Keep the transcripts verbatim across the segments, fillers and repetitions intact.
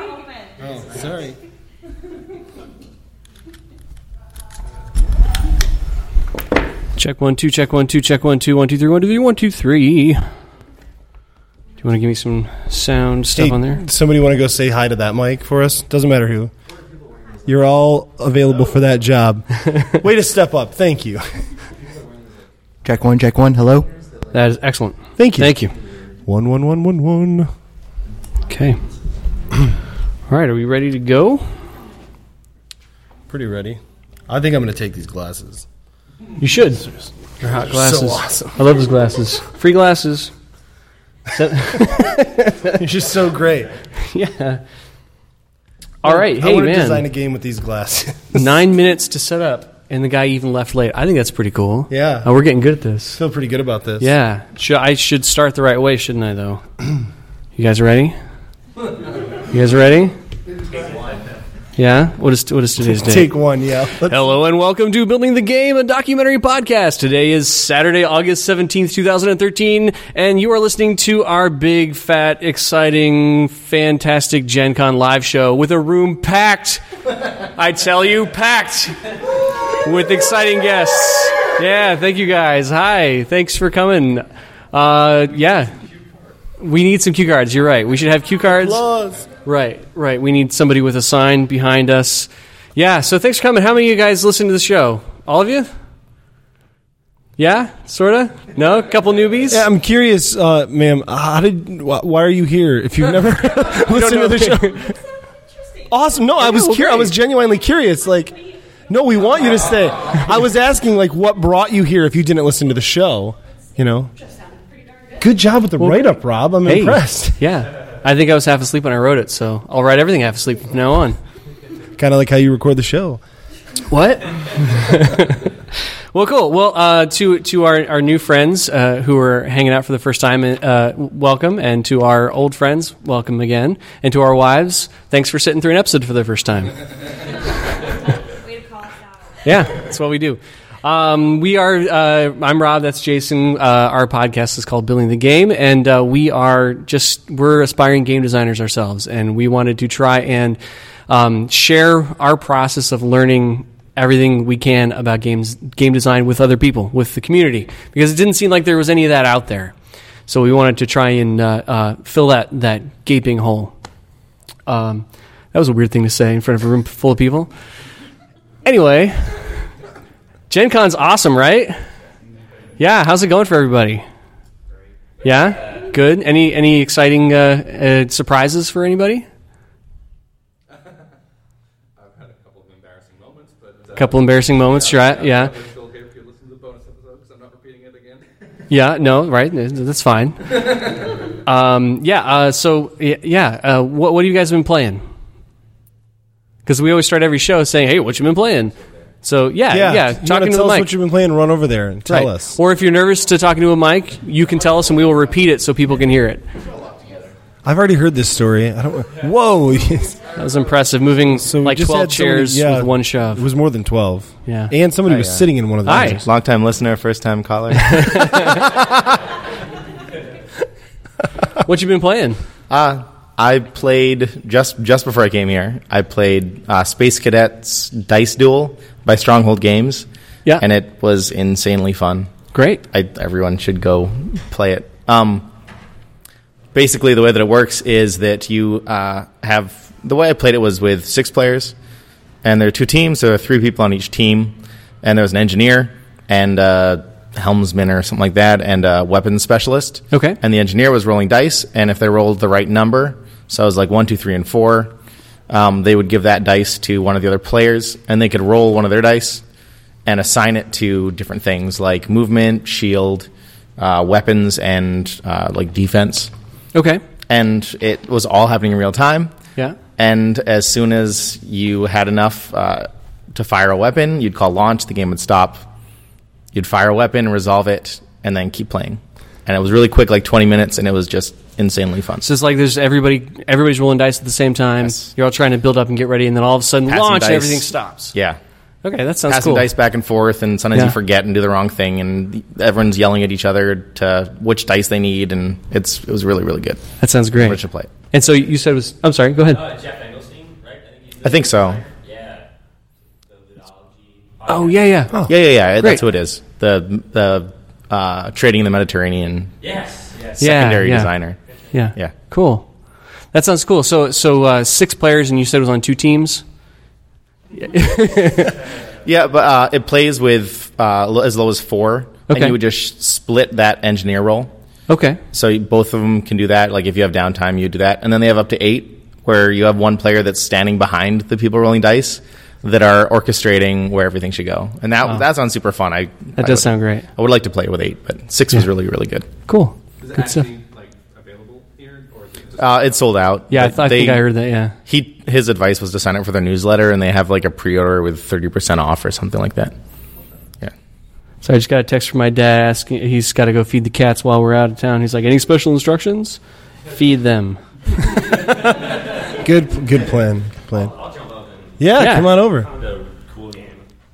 Oh, sorry. Check one, two, check one, two, check one, two, one, two, three, one, two, three, one, two, three. Do you want to give me some sound stuff Hey, on there? Somebody want to go say hi to that mic for us? Doesn't matter who. You're all available for that job. Way to step up. Thank you. Check one, check one. Hello? That is excellent. Thank you. Thank you. One, one, one, one, one. Okay. All right, are we ready to go? Pretty ready. I think I'm going to take these glasses. You should. They're hot glasses. So awesome. I love those glasses. Free glasses. You're just so great. Yeah. All right. I Hey, want to man. design a game with these glasses. Nine minutes to set up, and the guy even left late. I think that's pretty cool. Yeah. Oh, we're getting good at this. Feel pretty good about this. Yeah. Should, I should start the right way, shouldn't I, though? You guys ready? You guys ready? Yeah? What is, what is today's date? Take one, yeah. Let's Hello and welcome to Building the Game, a documentary podcast. Today is Saturday, August seventeenth, twenty thirteen, and you are listening to our big, fat, exciting, fantastic Gen Con live show with a room packed, I tell you, packed with exciting guests. Yeah, thank you guys. Hi, thanks for coming. Uh, yeah, we need some cue cards. You're right. We should have cue cards. Applause. Right, right. We need somebody with a sign behind us. Yeah, so thanks for coming. How many of you guys listen to the show? All of you? Yeah, sort of? No? A couple newbies? Yeah, I'm curious, uh, ma'am, how did, why, why are you here if you've never listened to the show? Awesome. No, I was well, curious. I great. was genuinely curious. Like, no, we want you to stay. I was asking, like, what brought you here if you didn't listen to the show? You know? Good job with the Well, write-up, Rob. I'm Hey, impressed. Yeah. I think I was half asleep when I wrote it, so I'll write everything half asleep from now on. Kind of like how you record the show. What? Well, cool. Well, uh, to to our, our new friends uh, who are hanging out for the first time, uh, welcome. And to our old friends, welcome again. And to our wives, thanks for sitting through an episode for the first time. Way to call us out. Yeah, that's what we do. Um, we are, uh, I'm Rob, that's Jason. Uh, our podcast is called Building the Game, and uh, we are just, we're aspiring game designers ourselves, and we wanted to try and um, share our process of learning everything we can about games, game design with other people, with the community, because it didn't seem like there was any of that out there. So we wanted to try and uh, uh, fill that, that gaping hole. Um, that was a weird thing to say in front of a room full of people. Anyway... Gen Con's awesome, right? Yeah, how's it going for everybody? Yeah? Good? Any any exciting uh, uh, surprises for anybody? I've had a couple of embarrassing moments, but... A couple embarrassing moments, right? Yeah. It's still okay if you listen to the bonus episode, because I'm not repeating it again. Yeah, no, right? That's fine. Um, yeah, uh, so, yeah, uh, what, what have you guys been playing? Because we always start every show saying, hey, what you been playing? So, yeah, yeah, yeah. You talking wanna to tell the us mic. what you've been playing, run over there and tell Right. us. Or if you're nervous to talking to a mic, you can tell us and we will repeat it so people can hear it. I've already heard this story. I don't. Whoa. That was impressive, moving So we like just twelve had somebody- chairs yeah, with one It shove. was more than twelve. Yeah. And somebody Hi, was uh, sitting in one of those. Hi. Long-time listener, first-time caller. What you been playing? uh, I played, just just before I came here, I played uh, Space Cadets Dice Duel by Stronghold Games. Yeah. And it was insanely fun. Great. I, everyone should go play it. Um, basically, the way that it works is that you uh, have... The way I played it was with six players, and there are two teams. There are three people on each team, and there was an engineer and a helmsman or something like that, and a weapons specialist. Okay. And the engineer was rolling dice, and if they rolled the right number, so it was like one, two, three, and four, um, they would give that dice to one of the other players, and they could roll one of their dice and assign it to different things like movement, shield, uh, weapons, and uh, like defense. Okay. And it was all happening in real time. Yeah. And as soon as you had enough uh, to fire a weapon, you'd call launch, the game would stop. You'd fire a weapon, resolve it, and then keep playing. And it was really quick, like twenty minutes, and it was just insanely fun. So it's like there's everybody, everybody's rolling dice at the same time. Yes. You're all trying to build up and get ready, and then all of a sudden Passing launch, and dice. everything stops. Yeah. Okay, that sounds passing cool. dice back and forth, and sometimes Yeah. you forget and do the wrong thing, and everyone's yelling at each other to which dice they need, and it's it was really really good. That sounds great. I should play it. And so you said it was. I'm sorry. Go ahead. Uh, Jeff Engelstein, right? I think, he's I think so. Yeah. The Ludology. Oh yeah, yeah. Oh. Yeah, yeah, yeah. Great. That's who it is. The the uh, trading in the Mediterranean Yes. Yes. Yeah, secondary yeah. designer. Yeah. Yeah. Cool. That sounds cool. So so uh, six players, and you said it was on two teams. Yeah, but uh, it plays with uh, lo- as low as four, Okay. and you would just split that engineer role. Okay. So you- both of them can do that. Like if you have downtime, you do that, and then they have up to eight, where you have one player that's standing behind the people rolling dice that are orchestrating where everything should go, and that Wow. that sounds super fun. I That I does would- sound great. I would like to play it with eight, but six was really really good. Cool. Is it Good stuff. actually like available here, or is it just Uh, it's sold out. Yeah, I, but th- I they- think I heard that. Yeah. He his advice was to sign up for their newsletter, and they have like a pre-order with thirty percent off or something like that. Yeah. So I just got a text from my dad asking. He's got to go feed the cats while we're out of town. He's like, "Any special instructions? Feed them." Good, good plan. Good plan. I'll jump up and Yeah, Yeah. come on over. found a cool game.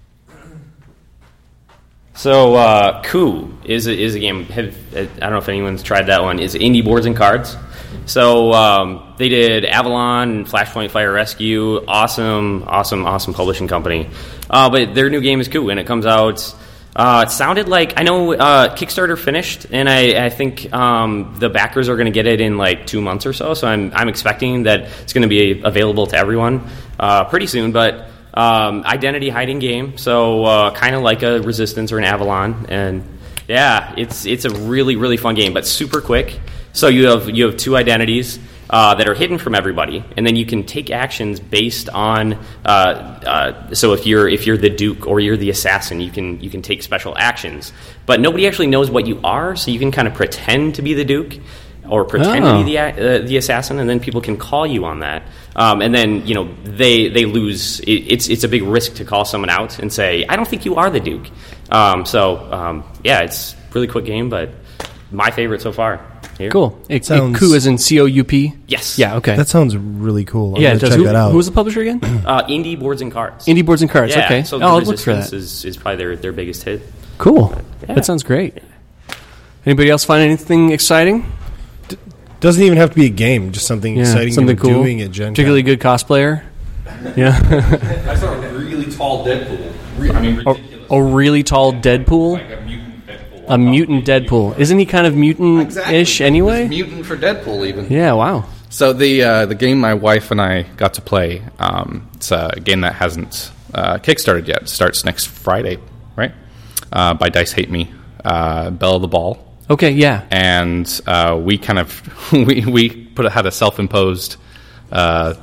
So, uh, Coup is a, is a game. Have, I don't know if anyone's tried that one. It's Indie Boards and Cards. So um, they did Avalon and Flashpoint Fire Rescue. Awesome, awesome, awesome publishing company. Uh, but their new game is Coup, and it comes out. Uh, it sounded like I know uh, Kickstarter finished, and I, I think um, the backers are going to get it in like two months or so. So I'm I'm expecting that it's going to be available to everyone uh, pretty soon. But um, identity hiding game, so uh, kind of like a Resistance or an Avalon, and yeah, it's it's a really really fun game, but super quick. So you have you have two identities uh, that are hidden from everybody, and then you can take actions based on. Uh, uh, so if you're if you're the Duke or you're the assassin, you can you can take special actions, but nobody actually knows what you are, so you can kind of pretend to be the Duke or pretend Oh. to be the uh, the assassin, and then people can call you on that. Um, and then you know they they lose. It, it's it's a big risk to call someone out and say, I don't think you are the Duke. Um, so um, yeah, it's a really quick game, but my favorite so far. Here. Cool. It, Sounds- Coup as in C O U P. Yes. Yeah. Okay. That sounds really cool. I'm yeah. gonna It does. check Who, that out. who was the publisher again? Uh, Indie Boards and Cards. Indie Boards and Cards. Yeah, Okay. So oh, the I'll look for Resistance that. is, is probably their, their biggest hit. Cool. Yeah. That sounds great. Anybody else find anything exciting? Doesn't even have to be a game, just something Yeah, exciting something you're cool. doing at Gen Con. Particularly good cosplayer. Yeah. I saw a really tall Deadpool. Re- I mean, a, ridiculous. a really tall Deadpool. Like a mutant Deadpool. A mutant Deadpool. Isn't he kind of mutant-ish anyway? Mutant for Deadpool, even. Yeah. Wow. So the uh, the game my wife and I got to play, um, it's a game that hasn't uh, kickstarted yet. It starts next Friday, right? Uh, by Dice Hate Me, uh, Belle the Ball, Okay. Yeah. and uh, we kind of we we put had a self-imposed. Uh,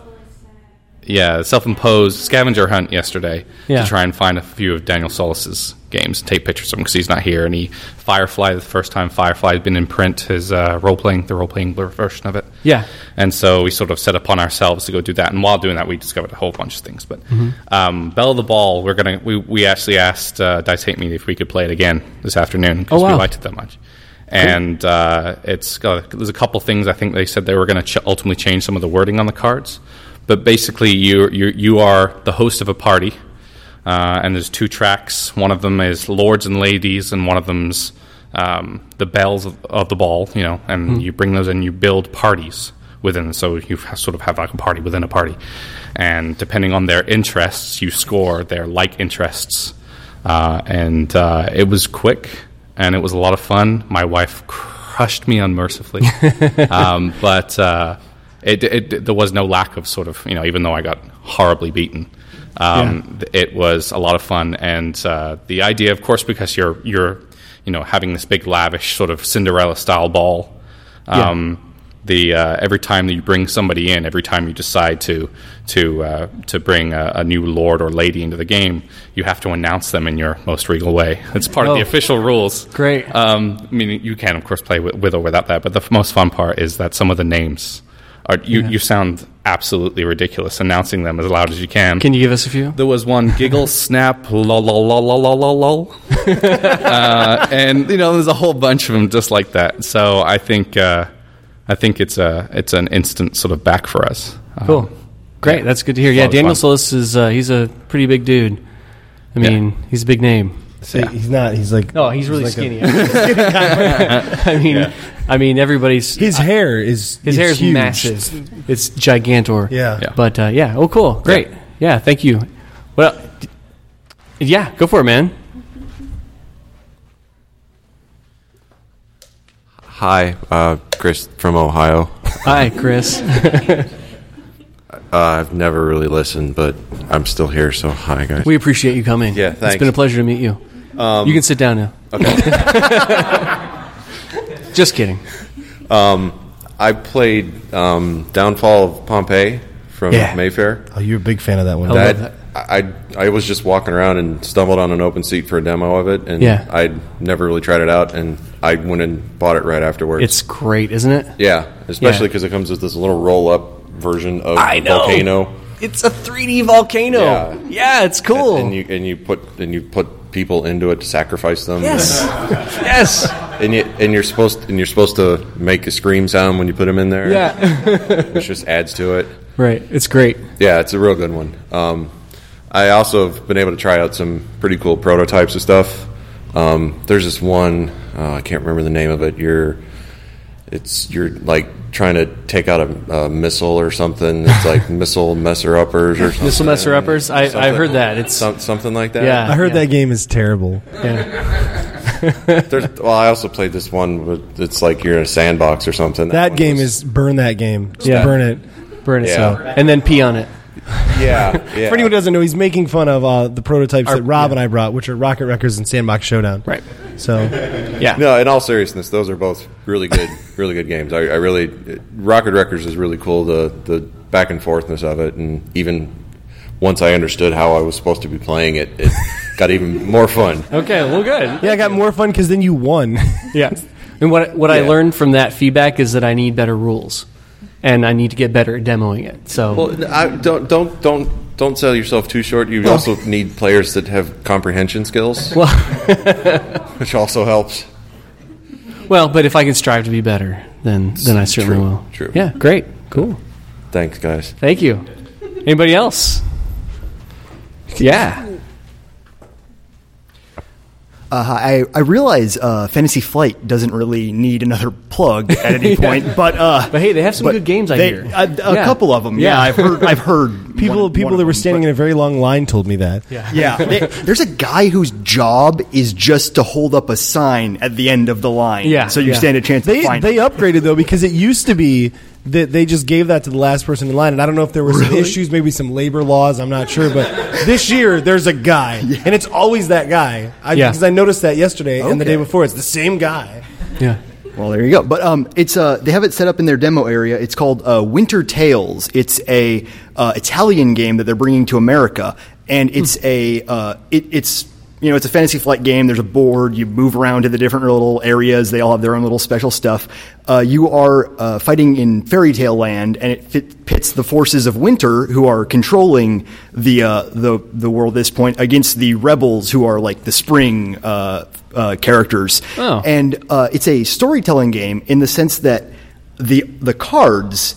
Yeah, self-imposed scavenger hunt yesterday Yeah. to try and find a few of Daniel Solis's games and take pictures of them because he's not here. And he Firefly, the first time Firefly had been in print, his uh, role-playing, the role-playing version of it. Yeah. And so we sort of set upon ourselves to go do that. And while doing that, we discovered a whole bunch of things. But um, Belle the Ball, we're gonna we, we actually asked uh, Dice Hate Me if we could play it again this afternoon because Oh, wow. we liked it that much. And uh, it's got, there's a couple things I think they said they were going to ch- ultimately change some of the wording on the cards. But basically, you you you are the host of a party, uh, and there's two tracks. One of them is lords and ladies, and one of them's um, the bells of, of the ball. You know, and Mm-hmm. you bring those and you build parties within. So you have, sort of have like a party within a party, and depending on their interests, you score their like interests. Uh, and uh, it was quick, and it was a lot of fun. My wife crushed me unmercifully, um, but. Uh, It, it, there was no lack of sort of, you know, even though I got horribly beaten, um, it was a lot of fun. And uh, the idea, of course, because you're, you're, you know, having this big lavish sort of Cinderella-style ball, um, the uh, every time that you bring somebody in, every time you decide to to uh, to bring a, a new lord or lady into the game, you have to announce them in your most regal way. It's part of the Oh. official rules. Great. Um, I mean, you can, of course, play with, with or without that, but the f- most fun part is that some of the names are you, you sound absolutely ridiculous announcing them as loud as you can. Can you give us a few? There was one giggle, snap, lol, lol, lol, lol, lol, lol, lol. uh, and you know, there's a whole bunch of them just like that. So I think uh, I think it's a it's an instant sort of back for us. Cool. Um, Great. That's good to hear. a Yeah. lot of Daniel fun. Solis is uh, he's a pretty big dude. I mean, he's a big name. So he's not. He's like. No, he's really like skinny. A, I mean, yeah. I mean, everybody's his hair is his hair is huge. massive. It's gigantor. Yeah. Yeah. But uh, yeah. Oh, cool. Great. Yeah. yeah thank you. Well, d- yeah. Go for it, man. Hi, uh, Chris from Ohio. Hi, Chris. uh, I've never really listened, but I'm still here, so hi, guys. We appreciate you coming. Yeah, thanks. It's been a pleasure to meet you. Um, you can sit down now. Okay. Just kidding. Um, I played um, Downfall of Pompeii from Yeah. Mayfair. Oh, you're a big fan of that one. I That, love I I was just walking around and stumbled on an open seat for a demo of it, and Yeah. I'd never really tried it out, and I went and bought it right afterwards. It's great, isn't it? yeah, especially Yeah. because it comes with this little roll-up version of I know. Volcano. It's a three D volcano. Yeah. Yeah, it's cool. And you and you put and you put people into it to sacrifice them. yes. yes. And you and you're supposed and you're supposed to make a scream sound when you put them in there. Yeah. Which just adds to it. Right. It's great. Yeah, it's a real good one. Um, I also have been able to try out some pretty cool prototypes of stuff. Um, there's this one uh, I can't remember the name of it. You're it's you're like trying to take out a, a missile or something. It's like missile messer uppers or something. Missile messer uppers. I Something- I've heard that. It's some, something like that. Yeah. I heard Yeah. that game is terrible. yeah. There's, well, I also played this one. But it's like you're in a sandbox or something. That one game was- is burn that game. Just Yeah. burn it. burn it Yeah. so and then pee on it. Yeah, yeah. For anyone who doesn't know, he's making fun of uh, the prototypes Our- that Rob yeah. and I brought, which are Rocket Wreckers and Sandbox Showdown. Right. So Yeah. No, in all seriousness, those are both really good, really good games. I, I really, Rocket Wreckers is really cool. The the back and forthness of it, and even once I understood how I was supposed to be playing it, it got even more fun. Okay. Well, good. yeah, I got more fun because then you won. Yeah. And what what I Yeah. learned from that feedback is that I need better rules, and I need to get better at demoing it. So Well, I, don't don't don't don't sell yourself too short. You also need players that have comprehension skills, well, which also helps. well, but if I can strive to be better, then then I certainly True, will. true. Yeah. Great. Cool. Thanks, guys. Thank you. Anybody else? Yeah. Uh, I, I realize uh, Fantasy Flight doesn't really need another plug at any point, but uh, But hey, they have some but good games, I they- hear. A, a Yeah. couple of them, yeah. Yeah. I've heard. I've heard People, one- people one that of were them, standing but- in a very long line told me that. Yeah. Yeah, they- there's a guy whose job is just to hold up a sign at the end of the line. Yeah, so you yeah. stand a chance They to find they him. upgraded though because it used to be that they just gave that to the last person in line, and I don't know if there were some issues, maybe some labor laws. I'm not sure, but this year there's a guy, and it's always that guy. I, Yeah. Because I noticed that yesterday and the Okay. day before. It's the same guy. Yeah. Well, there you go. But um, it's uh, they have it set up in their demo area. It's called uh, Winter Tales. It's a uh, Italian game that they're bringing to America, and it's a uh, it, it's you know it's a Fantasy Flight game. There's a board. You move around to the different little areas. They all have their own little special stuff. Uh, you are uh, fighting in Fairy Tale Land, and it fit, pits the forces of Winter, who are controlling the uh, the the world at this point, against the rebels, who are like the Spring uh, uh, characters. Oh. And uh, it's a storytelling game in the sense that the the cards,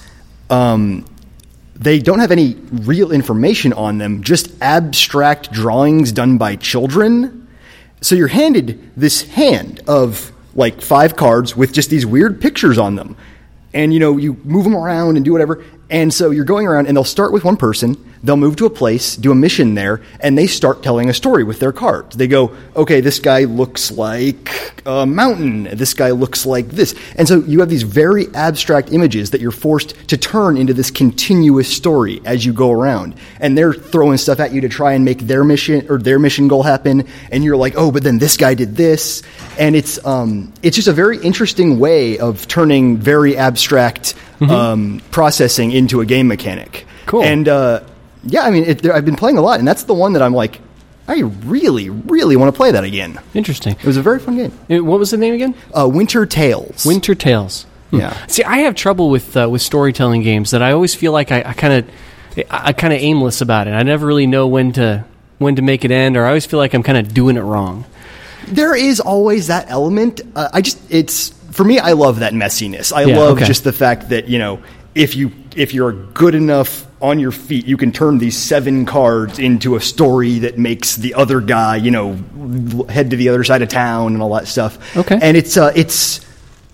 um, they don't have any real information on them, just abstract drawings done by children. So you're handed this hand of like five cards with just these weird pictures on them. And, you know, you move them around and do whatever. And so you're going around, and they'll start with one person. They'll move to a place, do a mission there, and they start telling a story with their cards. They go, okay, this guy looks like a mountain. This guy looks like this. And so you have these very abstract images that you're forced to turn into this continuous story as you go around. And they're throwing stuff at you to try and make their mission or their mission goal happen. And you're like, oh, but then this guy did this. And it's um, it's just a very interesting way of turning very abstract um, processing into a game mechanic. Cool. And uh, yeah, I mean, it, there, I've been playing a lot, and that's the one that I'm like, I really, really want to play that again. Interesting. It was a very fun game. Uh, What was the name again? Uh, Winter Tales. Winter Tales. Hmm. Yeah. See, I have trouble with uh, with storytelling games that I always feel like I kind of I, I kind of aimless about it. I never really know when to when to make it end, or I always feel like I'm kind of doing it wrong. There is always that element. Uh, I just, it's, for me, I love that messiness. I Yeah, love okay. just the fact that, you know, if you if you're good enough on your feet, you can turn these seven cards into a story that makes the other guy, you know, head to the other side of town and all that stuff. Okay. And it's uh, it's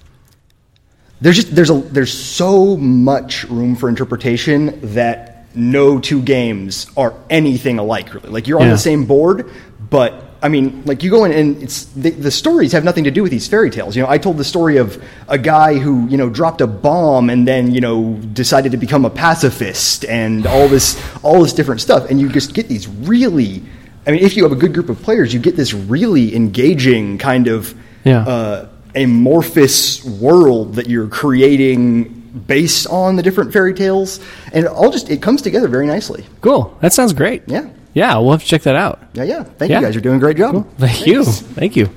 there's just there's a there's so much room for interpretation that no two games are anything alike, really. Like, you're on Yeah. the same board, but I mean, like, you go in and it's the, the stories have nothing to do with these fairy tales. You know, I told the story of a guy who, you know, dropped a bomb and then, you know, decided to become a pacifist and all this all this different stuff. And you just get these really, I mean, if you have a good group of players, you get this really engaging kind of Yeah. uh, amorphous world that you're creating based on the different fairy tales, and it all just it comes together very nicely. Cool. That sounds great. Yeah. Yeah, we'll have to check that out. Yeah, yeah. Thank Yeah. you guys. You're doing a great job. Thank you. Thank you.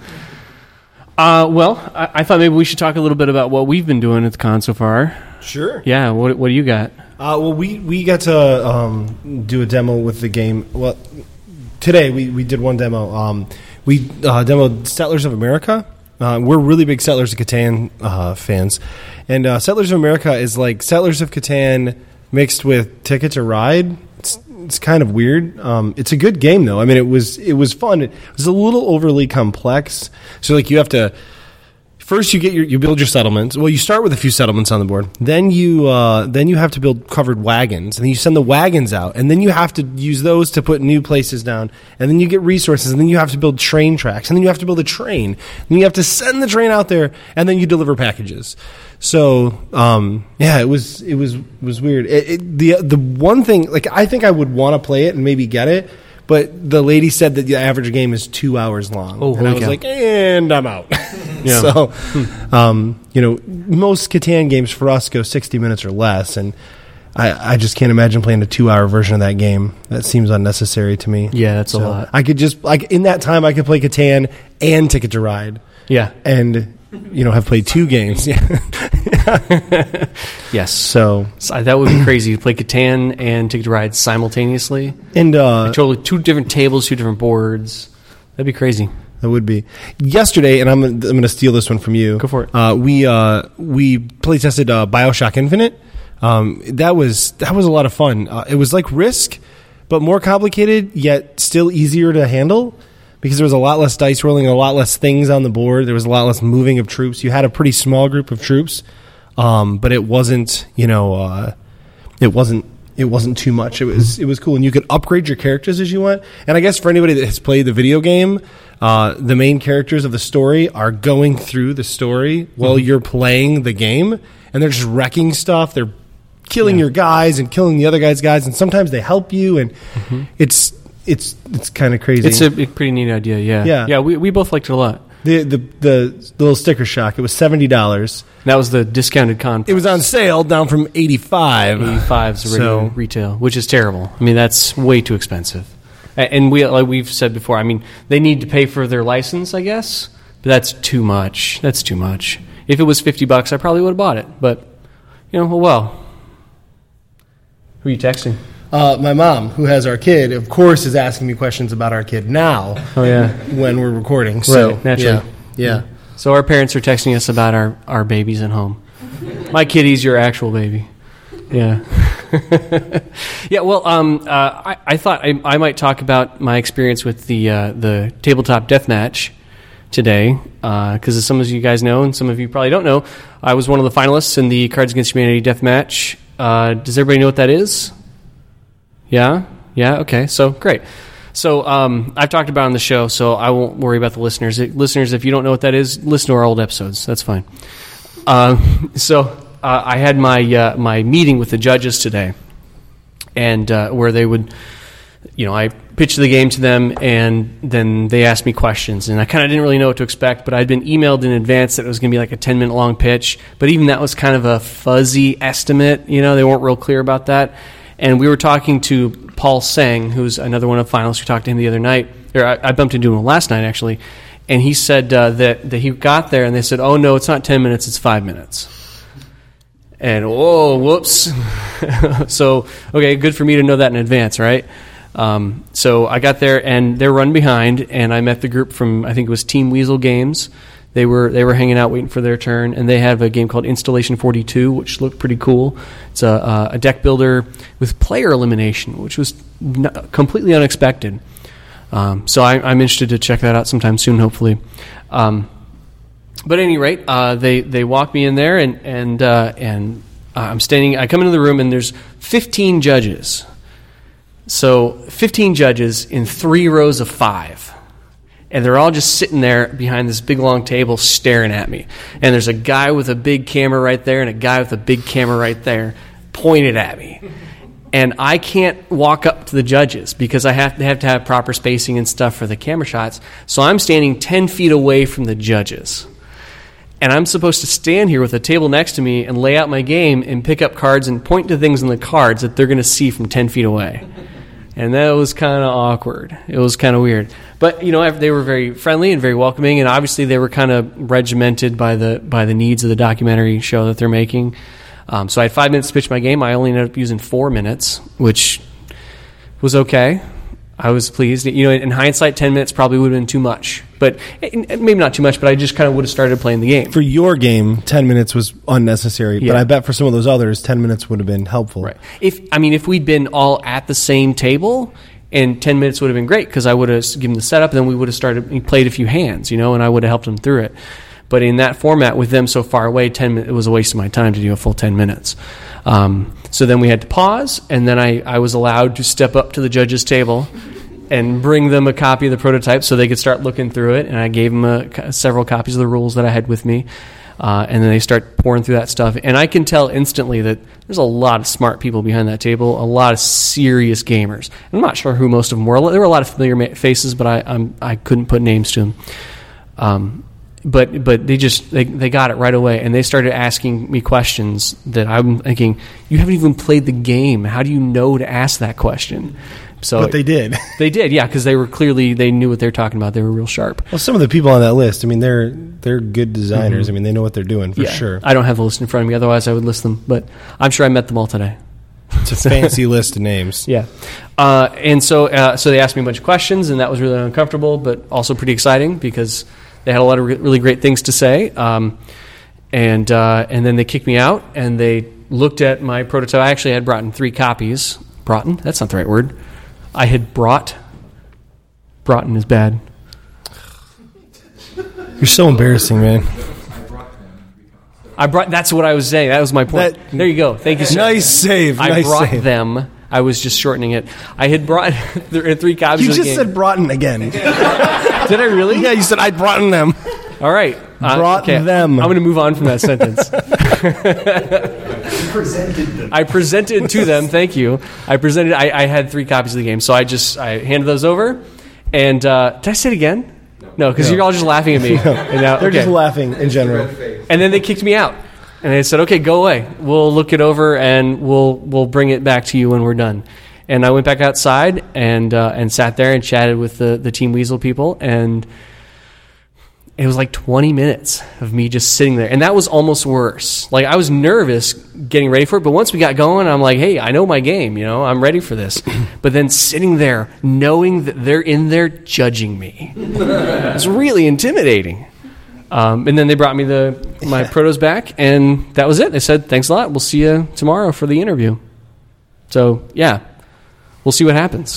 Uh, well, I, I thought maybe we should talk a little bit about what we've been doing at the con so far. Sure. Yeah, what what do you got? Uh, well, we, we got to um, do a demo with the game. Well, today we, we did one demo. Um, we uh, demoed Settlers of America. Uh, we're really big Settlers of Catan uh, fans. And uh, Settlers of America is like Settlers of Catan mixed with Ticket to Ride. It's, it's kind of weird. Um, it's a good game, though. I mean, it was it was fun. It was a little overly complex. So, like, you have to... First, you get your you build your settlements. Well, you start with a few settlements on the board. Then you uh, then you have to build covered wagons, and then you send the wagons out, and then you have to use those to put new places down. And then you get resources, and then you have to build train tracks, and then you have to build a train. And then you have to send the train out there, and then you deliver packages. So um, yeah, it was it was it was weird. It, it, the the one thing, like, I think I would want to play it and maybe get it. But the lady said that the average game is two hours long. Oh, and I was cow. like, and I'm out. Yeah. So, um, you know, most Catan games for us go sixty minutes or less. And I, I just can't imagine playing a two-hour version of that game. That seems unnecessary to me. Yeah, that's a So lot. I could just, like, in that time, I could play Catan and Ticket to Ride. Yeah. And, you know, have played two games. Yes. So, So that would be crazy to play Catan and Ticket to Ride simultaneously. and, uh, Totally two different tables, two different boards. That'd be crazy. That would be. Yesterday, and I'm, I'm going to steal this one from you. Go for it. Uh, we uh, we play tested uh, Bioshock Infinite. Um, that was that was a lot of fun. Uh, it was like Risk, but more complicated, yet still easier to handle because there was a lot less dice rolling, a lot less things on the board. There was a lot less moving of troops. You had a pretty small group of troops, um, but it wasn't, you know, uh, it wasn't. It wasn't too much. It was it was cool, and you could upgrade your characters as you went. And I guess for anybody that has played the video game, uh, the main characters of the story are going through the story while you're playing the game, and they're just wrecking stuff. They're killing your guys and killing the other guys' guys, and sometimes they help you, and it's it's it's kind of crazy. It's a pretty neat idea, yeah. Yeah. Yeah, we, we both liked it a lot. the, the the little sticker shock. It was seventy dollars. That was the discounted con. It was on sale, down from eighty five. eighty-five is regular So- retail, which is terrible. I mean, that's way too expensive. A- And we, like we've said before, I mean, they need to pay for their license, I guess, but that's too much. That's too much. If it was fifty bucks, I probably would have bought it. But, you know, well, well. Who are you texting? Uh, my mom, who has our kid, of course, is asking me questions about our kid now. Oh, yeah. When we're recording. So, Right, naturally. Yeah. yeah. So our parents are texting us about our, our babies at home. My kitty's your actual baby. Yeah. yeah, well, um, uh, I, I thought I, I might talk about my experience with the uh, the tabletop deathmatch today, because as some of you guys know, and some of you probably don't know, I was one of the finalists in the Cards Against Humanity deathmatch. Uh, does everybody know what that is? Yeah? Yeah? Okay, so great. So um, I've talked about it on the show, so I won't worry about the listeners. It, listeners, if you don't know what that is, listen to our old episodes. That's fine. Uh, so uh, I had my uh, my meeting with the judges today, and uh, where they would, you know, I pitched the game to them, and then they asked me questions, and I kind of didn't really know what to expect, but I'd been emailed in advance that it was going to be like a ten-minute long pitch, but even that was kind of a fuzzy estimate. You know, they weren't real clear about that. And we were talking to Paul Sang, who's another one of the finalists. We talked to him the other night, or I, I bumped into him last night, actually, and he said uh, that, that he got there, and they said, oh, no, it's not ten minutes, it's five minutes. And, oh, whoops. So, okay, good for me to know that in advance, right? Um, so I got there, and they're run behind, and I met the group from, I think it was Team Weasel Games. They were they were hanging out waiting for their turn, and they have a game called Installation forty-two, which looked pretty cool. It's a, a deck builder with player elimination, which was not, completely unexpected. Um, so I, I'm interested to check that out sometime soon, hopefully. Um, but at any rate, uh, they they walk me in there, and and uh, and I'm standing. I come into the room, and there's fifteen judges. So fifteen judges in three rows of five. And they're all just sitting there behind this big, long table staring at me. And there's a guy with a big camera right there and a guy with a big camera right there pointed at me. And I can't walk up to the judges because I have to have to have proper spacing and stuff for the camera shots. So I'm standing ten feet away from the judges. And I'm supposed to stand here with a table next to me and lay out my game and pick up cards and point to things in the cards that they're going to see from ten feet away. And that was kind of awkward. It was kind of weird. But, you know, they were very friendly and very welcoming, and obviously they were kind of regimented by the by the needs of the documentary show that they're making. Um, so I had five minutes to pitch my game. I only ended up using four minutes, which was okay. I was pleased. You know, in hindsight, ten minutes probably would have been too much. But maybe not too much, but I just kind of would have started playing the game. For your game, ten minutes was unnecessary. Yeah. But I bet for some of those others, ten minutes would have been helpful. Right. If I mean, if we'd been all at the same table, and ten minutes would have been great because I would have given the setup, and then we would have started, we played a few hands, you know, and I would have helped them through it. But in that format, with them so far away, ten it was a waste of my time to do a full ten minutes. Um, so then we had to pause, and then I, I was allowed to step up to the judges' table and bring them a copy of the prototype so they could start looking through it. And I gave them a, several copies of the rules that I had with me. Uh, and then they start pouring through that stuff. And I can tell instantly that there's a lot of smart people behind that table, a lot of serious gamers. I'm not sure who most of them were. There were a lot of familiar faces, but I I'm, I couldn't put names to them. Um, but but they just they, they got it right away, and they started asking me questions that I'm thinking, you haven't even played the game. How do you know to ask that question? So But they did. They did, yeah, because they were clearly, they knew what they were talking about. They were real sharp. Well, some of the people on that list, I mean, they're they're good designers. Mm-hmm. I mean, they know what they're doing for Yeah. sure. I don't have the list in front of me, otherwise I would list them. But I'm sure I met them all today. It's a fancy list of names. Yeah. Uh, and so uh, so they asked me a bunch of questions, and that was really uncomfortable, but also pretty exciting because they had a lot of re- really great things to say. Um, and uh, and then they kicked me out, and they looked at my prototype. I actually had brought in three copies. Brought in? That's not the right word. I had brought. Brought in is bad. You're so embarrassing, man. I brought. That's what I was saying. That was my point. That- there you go. Thank you, sir. Nice save. I nice brought save. them. I was just shortening it. I had brought th- three copies You of the just game. said Broughton again. Did I really? Yeah, you said I brought in them. All right. Uh, Brought okay. them. I'm going to move on from that sentence. Presented them. I presented to them. Thank you. I presented. I, I had three copies of the game, so I just I handed those over. And uh, did I say it again? No, because No. you're all just laughing at me. And now, They're okay. just laughing in general. And then they kicked me out. And they said, "Okay, go away. We'll look it over and we'll we'll bring it back to you when we're done." And I went back outside and uh, and sat there and chatted with the the Team Weasel people, and it was like twenty minutes of me just sitting there, and that was almost worse. Like, I was nervous getting ready for it, but once we got going, I'm like, "Hey, I know my game. You know, I'm ready for this." But then sitting there, knowing that they're in there judging me, it's really intimidating. Um, and then they brought me the my protos back, and that was it. They said, "Thanks a lot. We'll see you tomorrow for the interview." So, yeah, we'll see what happens.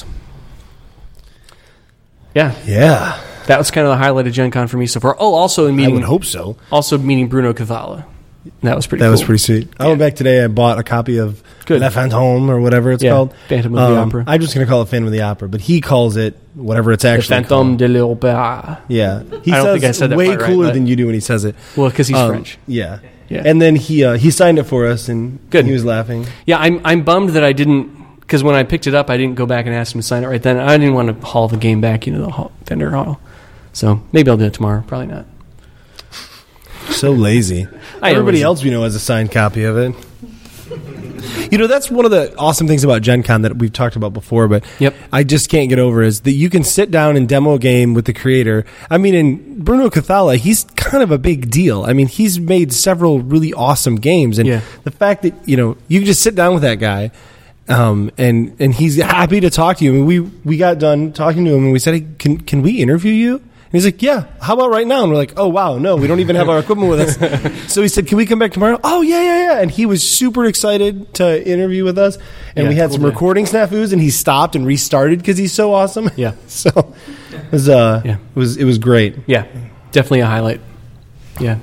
Yeah, Yeah, that was kind of the highlight of Gen Con for me so far. Oh, also in I meeting, would hope so. also meeting Bruno Cathala. That was pretty. That cool. was pretty sweet. I went back today. I bought a copy of Good. Le Fantôme or whatever it's Yeah, called. Phantom of the Opera. I'm just going to call it Phantom of the Opera, but he calls it whatever it's The actually Fantôme called. de l'Opéra. Yeah, he I don't says think I said that way part right, cooler but- than you do when he says it. Well, because he's Um, French. Yeah, Yeah. And then he uh, he signed it for us, and Good. he was laughing. Yeah, I'm I'm bummed that I didn't, because when I picked it up, I didn't go back and ask him to sign it right then. I didn't want to haul the game back into the hall, vendor hall. So maybe I'll do it tomorrow. Probably not. So lazy. I am Everybody lazy. else we know has a signed copy of it. You know, that's one of the awesome things about Gen Con that we've talked about before, but Yep. I just can't get over is that you can sit down and demo a game with the creator. I mean, in Bruno Cathala, he's kind of a big deal. I mean, he's made several really awesome games, and Yeah. the fact that, you know, you can just sit down with that guy, um, and and he's happy to talk to you. I mean, we we got done talking to him, and we said, hey, can can we interview you? And He's like, yeah, how about right now? And we're like, oh, wow, no, we don't even have our equipment with us. So he said, can we come back tomorrow? Oh, yeah, yeah, yeah. And he was super excited to interview with us. And Yeah, we had cool some guy. recording snafus, and he stopped and restarted because he's so awesome. Yeah. So it was, uh, Yeah. it was, it was great. Yeah, definitely a highlight. Yeah.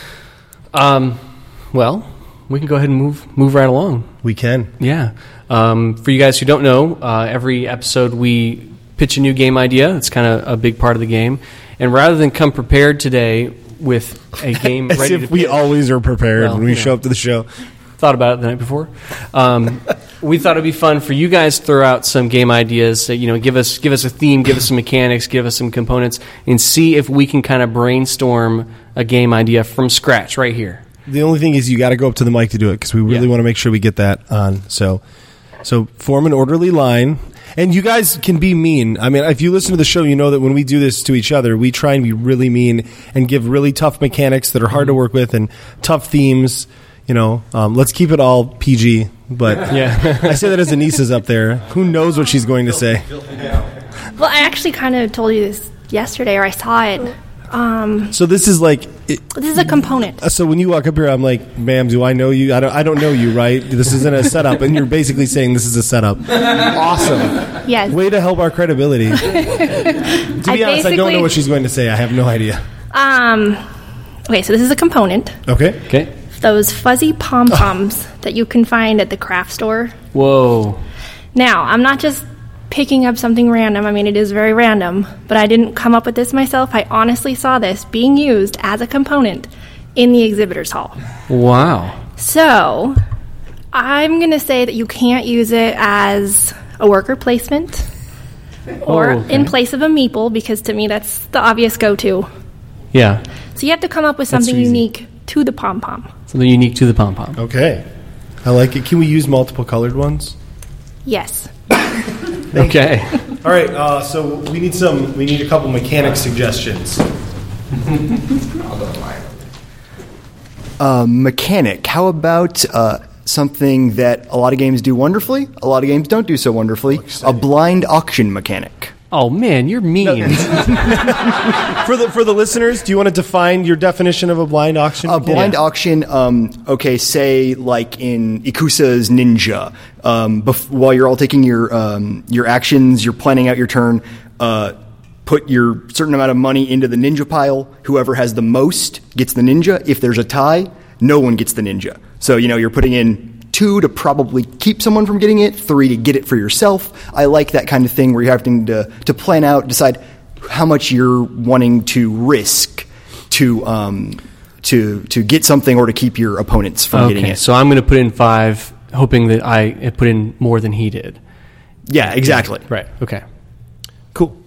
Um, well, we can go ahead and move move right along. We can. Yeah. Um, for you guys who don't know, uh, every episode we pitch a new game idea. It's kind of a big part of the game. And rather than come prepared today with a game As ready if to we pitch, always are prepared Well, when we you show know. up to the show. thought about it the night before. Um, we thought it'd be fun for you guys to throw out some game ideas. Uh, you know, give us give us a theme, give us some mechanics, give us some components, and see if we can kind of brainstorm a game idea from scratch right here. The only thing is you got to go up to the mic to do it because we really Yeah. want to make sure we get that on. So, so form an orderly line, and you guys can be mean. I mean, if you listen to the show, you know that when we do this to each other, we try and be really mean and give really tough mechanics that are hard to work with and tough themes. You know, um, let's keep it all P G. But Yeah. I say that as Anissa's up there. Who knows what she's going to say? Well, I actually kind of told you this yesterday, or I saw it. Um, So this is like. It, this is a component. So when you walk up here, I'm like, ma'am, do I know you? I don't, I don't know you, right? This isn't a setup. And you're basically saying this is a setup. Awesome. Yes. Way to help our credibility. To be I honest, I don't know basically- what she's going to say. I have no idea. Um, okay, so this is a component. Okay. Okay. Those fuzzy pom-poms that you can find at the craft store. Whoa. Now, I'm not just picking up something random. I mean, it is very random, but I didn't come up with this myself. I honestly saw this being used as a component in the exhibitors hall. Wow. So, I'm going to say that you can't use it as a worker placement or Oh, okay. in place of a meeple, because to me that's the obvious go-to. Yeah. So you have to come up with That's something easy. unique to the pom-pom. Something unique to the pom pom. Okay. I like it. Can we use multiple colored ones? Yes. Okay. All right. Uh, so we need some. We need a couple mechanic suggestions. Uh, mechanic. How about uh, something that a lot of games do wonderfully, a lot of games don't do so wonderfully? A blind auction mechanic. Oh man, you're mean. For the for the listeners, do you want to define your definition of a blind auction? A blind auction, um, okay, say like in Ikusa's Ninja, um, bef- while you're all taking your um, your actions, you're planning out your turn, uh, put your certain amount of money into the ninja pile. Whoever has the most gets the ninja. If there's a tie, no one gets the ninja. So, you know, you're putting in two to probably keep someone from getting it, three to get it for yourself. I like that kind of thing where you're having to, to plan out, decide how much you're wanting to risk to um, to to get something or to keep your opponents from getting Okay, it. so I'm going to put in five, hoping that I had put in more than he did. Yeah, exactly. Right. Okay. Cool.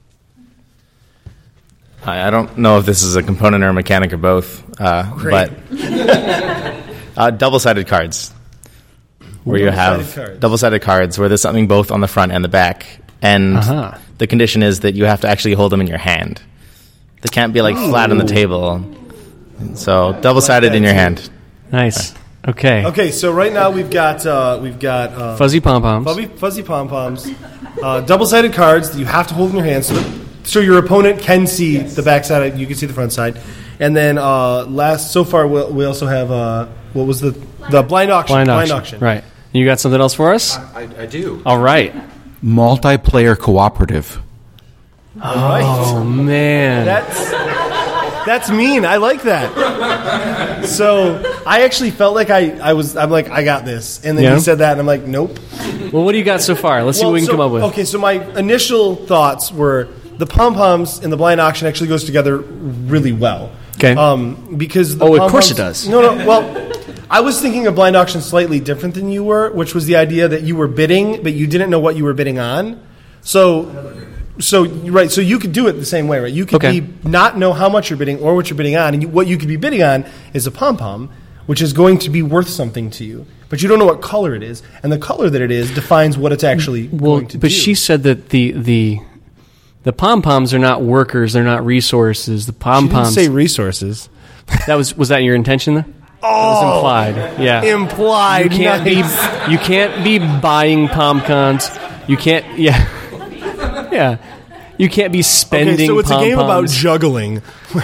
I I don't know if this is a component or a mechanic or both, uh, but uh, double-sided cards, where you have Double-sided cards. double-sided cards where there's something both on the front and the back, and Uh-huh. the condition is that you have to actually hold them in your hand. They can't be like flat on the table. So double-sided in your hand. Nice. Okay. Okay. So right now we've got uh, we've got uh, Fuzzy pom poms. fuzzy, fuzzy pom poms, uh, double sided cards that you have to hold in your hand, so that, so your opponent can see the back side. You can see the front side, and then uh, last so far we we also have uh, what was the the blind auction? Blind auction. Right. You got something else for us? I, I do. All right. Multiplayer cooperative. Oh man. That's that's mean. I like that. So I actually felt like I, I was I'm like I got this, and then Yeah? he said that, and I'm like nope. Well, what do you got so far? Let's see what we can so- come up with. Okay, so my initial thoughts were the pom poms and the blind auction actually goes together really well. Okay. Um, because the Oh, of course it pom-poms- does. No, no. Well, I was thinking of blind auction slightly different than you were, which was the idea that you were bidding, but you didn't know what you were bidding on. So. So right, so you could do it the same way, right? You could Okay. be not know how much you're bidding or what you're bidding on, and you, what you could be bidding on is a pom pom, which is going to be worth something to you, but you don't know what color it is, and the color that it is defines what it's actually Well, going to but do. she said that the the the pom poms are not workers; they're not resources. The pom She didn't poms. say resources. That was was that your intention? Then? Oh, that was implied. Yeah, Implied. You can't Nice. be you can't be buying pom poms. You can't. Yeah, yeah. You can't be spending. Okay, so it's a game about pom-poms. juggling.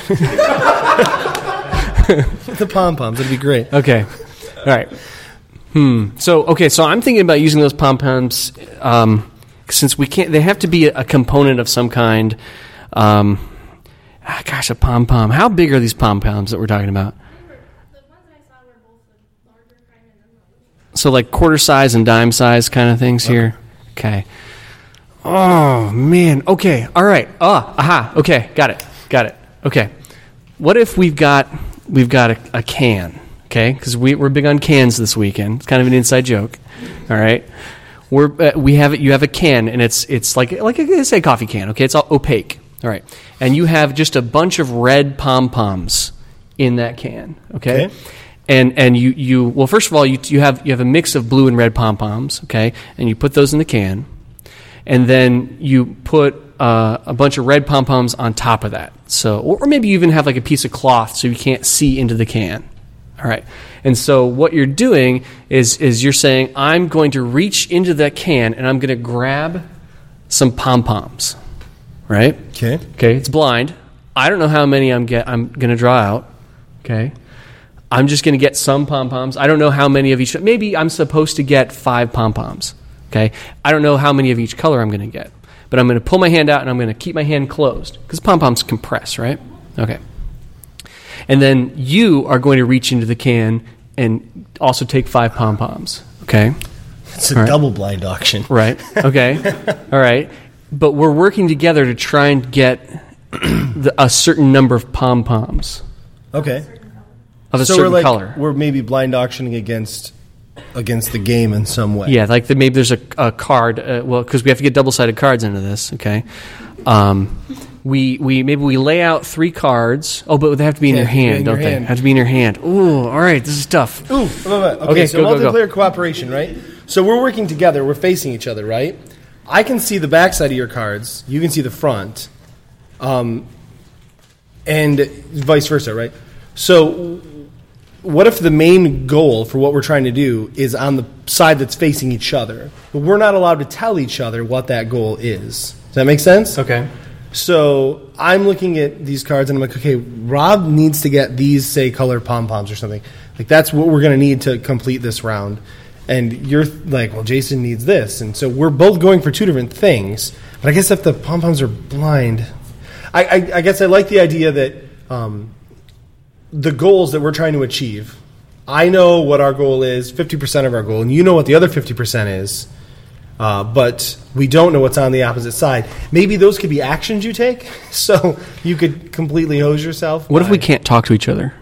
The pom poms. That'd be great. Okay. All right. Hmm. So okay. So I'm thinking about using those pom poms um, since we can't. They have to be a, a component of some kind. Um, ah, gosh, a pom pom. How big are these pom poms that we're talking about? So like quarter size and dime size kind of things here. Okay. Oh man. Okay. All right. Ah. Aha. Okay. Got it. Got it. Okay. What if we've got we've got a, a can? Okay, because we we're big on cans this weekend. It's kind of an inside joke. All right. We're uh, we have it. You have a can, and it's it's like like a, say a coffee can. Okay, it's all opaque. All right, and you have just a bunch of red pom poms in that can. Okay. Okay. And and you, you well first of all you you have you have a mix of blue and red pom poms, okay, and you put those in the can, and then you put uh, a bunch of red pom poms on top of that. So or, or maybe you even have like a piece of cloth so you can't see into the can. All right, and so what you're doing is is you're saying I'm going to reach into that can and I'm going to grab some pom poms, right? Okay. Okay, it's blind. I don't know how many I'm get I'm going to draw out. Okay. I'm just going to get some pom-poms. I don't know how many of each. Maybe I'm supposed to get five pom-poms. Okay? I don't know how many of each color I'm going to get. But I'm going to pull my hand out and I'm going to keep my hand closed. Because pom-poms compress, right? Okay. And then you are going to reach into the can and also take five pom-poms. Okay? It's a All right. double blind auction. Right. Okay. All right. But we're working together to try and get the, a certain number of pom-poms. Okay. Of a so certain we're like, color. We're maybe blind auctioning against against the game in some way. Yeah, like the, maybe there's a, a card. Uh, well, because we have to get double-sided cards into this. Okay, um, we we maybe we lay out three cards. Oh, but they have to be in Yeah, your hand, in don't your they? hand. Have to be in your hand. Ooh, all right, this is tough. Ooh, wait, wait, wait. Okay, Okay, so go, go, go. multiplayer cooperation, right? So we're working together. We're facing each other, right? I can see the backside of your cards. You can see the front, um, and vice versa, right? So what if the main goal for what we're trying to do is on the side that's facing each other, but we're not allowed to tell each other what that goal is? Does that make sense? Okay. So I'm looking at these cards and I'm like, okay, Rob needs to get these, say, color pom-poms or something. Like, that's what we're going to need to complete this round. And you're like, well, Jason needs this. And so we're both going for two different things. But I guess if the pom-poms are blind, I, I, I guess I like the idea that um, the goals that we're trying to achieve, I know what our goal is, fifty percent of our goal, and you know what the other fifty percent is. Uh, but we don't know what's on the opposite side. Maybe those could be actions you take, so you could completely hose yourself. What if by- we can't talk to each other?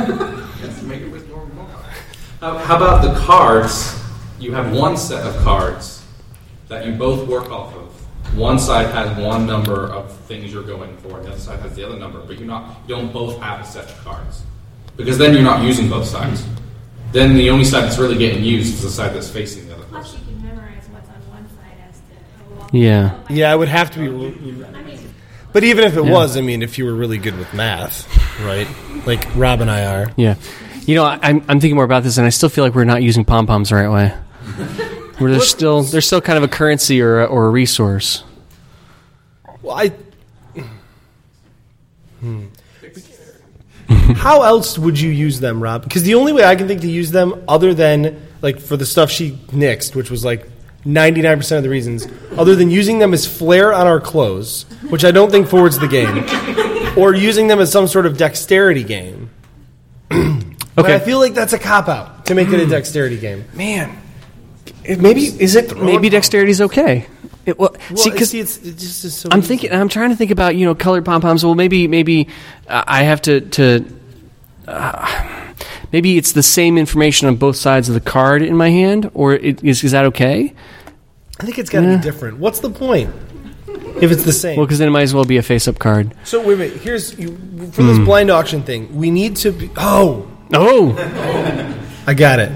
How, how about the cards? You have one set of cards that you both work off of. One side has one number of things you're going for, and the other side has the other number, but you're not, you don't both have a set of cards. Because then you're not using both sides. Then the only side that's really getting used is the side that's facing the other Plus, person. you can memorize what's on one side as to how long. Yeah. Yeah, it would have to be. But even if it Yeah. was, I mean, if you were really good with math, right? Like Rob and I are. Yeah. You know, I, I'm I'm thinking more about this, and I still feel like we're not using pom poms the right way. Where there's still there's still kind of a currency or a, or a resource. Well, I. Hmm. How else would you use them, Rob? Because the only way I can think to use them, other than like for the stuff she nixed, which was like ninety-nine percent of the reasons, other than using them as flair on our clothes, which I don't think forwards the game, or using them as some sort of dexterity game. But Okay. I feel like that's a cop out to make it a dexterity game. Man, it, maybe is it maybe dexterity's okay. It, well, Well, see, because see, it's, it just is so. I'm easy. thinking, I'm trying to think about you know colored pom poms. Well, maybe maybe uh, I have to to uh, maybe it's the same information on both sides of the card in my hand, or it, is is that okay? I think it's got to Yeah. be different. What's the point if it's the same? Well, because then it might as well be a face up card. So wait, wait. Here's you, for this blind auction thing. We need to. Be, oh, Oh, I got it.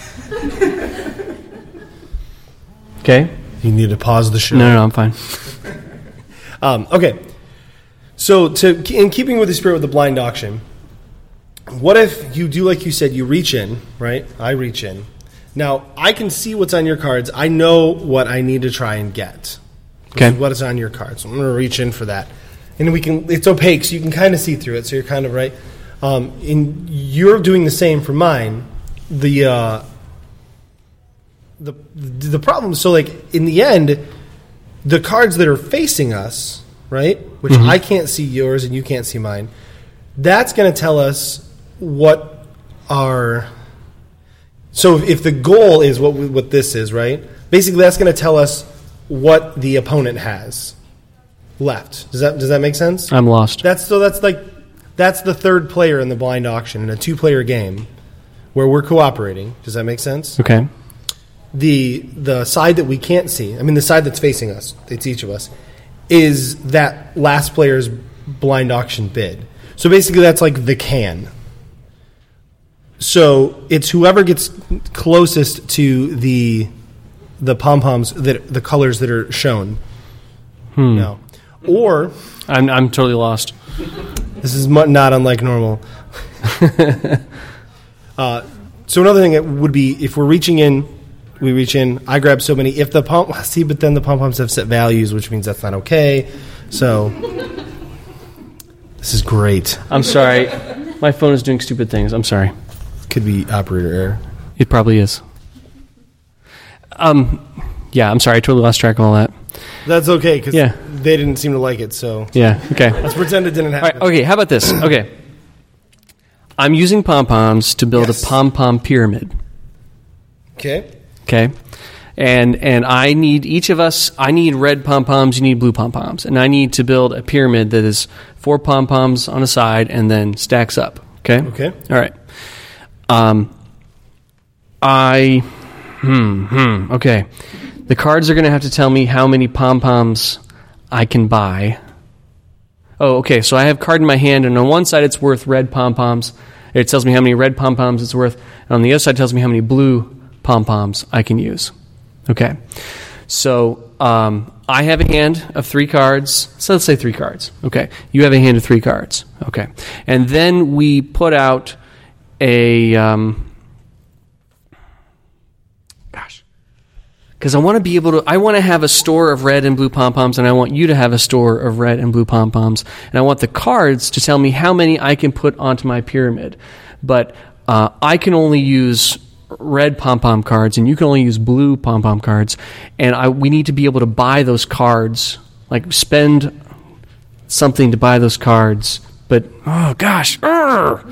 okay. You need to pause the show. No, no, no, I'm fine. Um, okay. So, to in keeping with the spirit of the blind auction, what if you do like you said? You reach in, right? I reach in. Now I can see what's on your cards. I know what I need to try and get. which Okay. is what is on your card. So I'm going to reach in for that. And we can. It's opaque, so you can kind of see through it, so you're kind of right. Um, and you're doing the same for mine. The, uh, the, the problem, so like in the end, the cards that are facing us, right, which Mm-hmm. I can't see yours and you can't see mine, that's going to tell us what our... So if the goal is what we, what this is, right, basically that's going to tell us what the opponent has left. Does that does that make sense? I'm lost. That's so that's like that's the third player in the blind auction in a two-player game where we're cooperating. Does that make sense? Okay. The the side that we can't see, I mean the side that's facing us, it's each of us, is that last player's blind auction bid. So basically that's like the can. So it's whoever gets closest to the the pom-poms, that the colors that are shown. Hmm. No. Or I'm I'm totally lost. this is mu- not unlike normal. uh, so another thing would be if we're reaching in, we reach in. I grab so many. If the pom see, but then the pom poms have set values, which means that's not okay. So this is great. I'm sorry. My phone is doing stupid things. I'm sorry. Could be operator error. It probably is. Um, yeah, I'm sorry. I totally lost track of all that. That's okay because Yeah. they didn't seem to like it. So Yeah. Okay. let's pretend it didn't All happen. right, okay, how about this? Okay. I'm using pom-poms to build Yes. a pom-pom pyramid. Okay. Okay? And and I need each of us, I need red pom-poms, you need blue pom-poms. And I need to build a pyramid that is four pom-poms on a side and then stacks up. Okay? Okay. All right. Um, I, hmm, hmm, okay. The cards are going to have to tell me how many pom-poms I can buy. Oh, okay, so I have a card in my hand, and on one side it's worth red pom-poms. It tells me how many red pom-poms it's worth. And on the other side it tells me how many blue pom-poms I can use. Okay. So um, I have a hand of three cards. So let's say three cards. Okay. You have a hand of three cards. Okay. And then we put out a... Um, gosh. Because I want to be able to... I want to have a store of red and blue pom-poms, and I want you to have a store of red and blue pom-poms. And I want the cards to tell me how many I can put onto my pyramid. But uh, I can only use red pom-pom cards, and you can only use blue pom-pom cards. And I, we need to be able to buy those cards, like spend something to buy those cards. But, oh gosh. Urgh.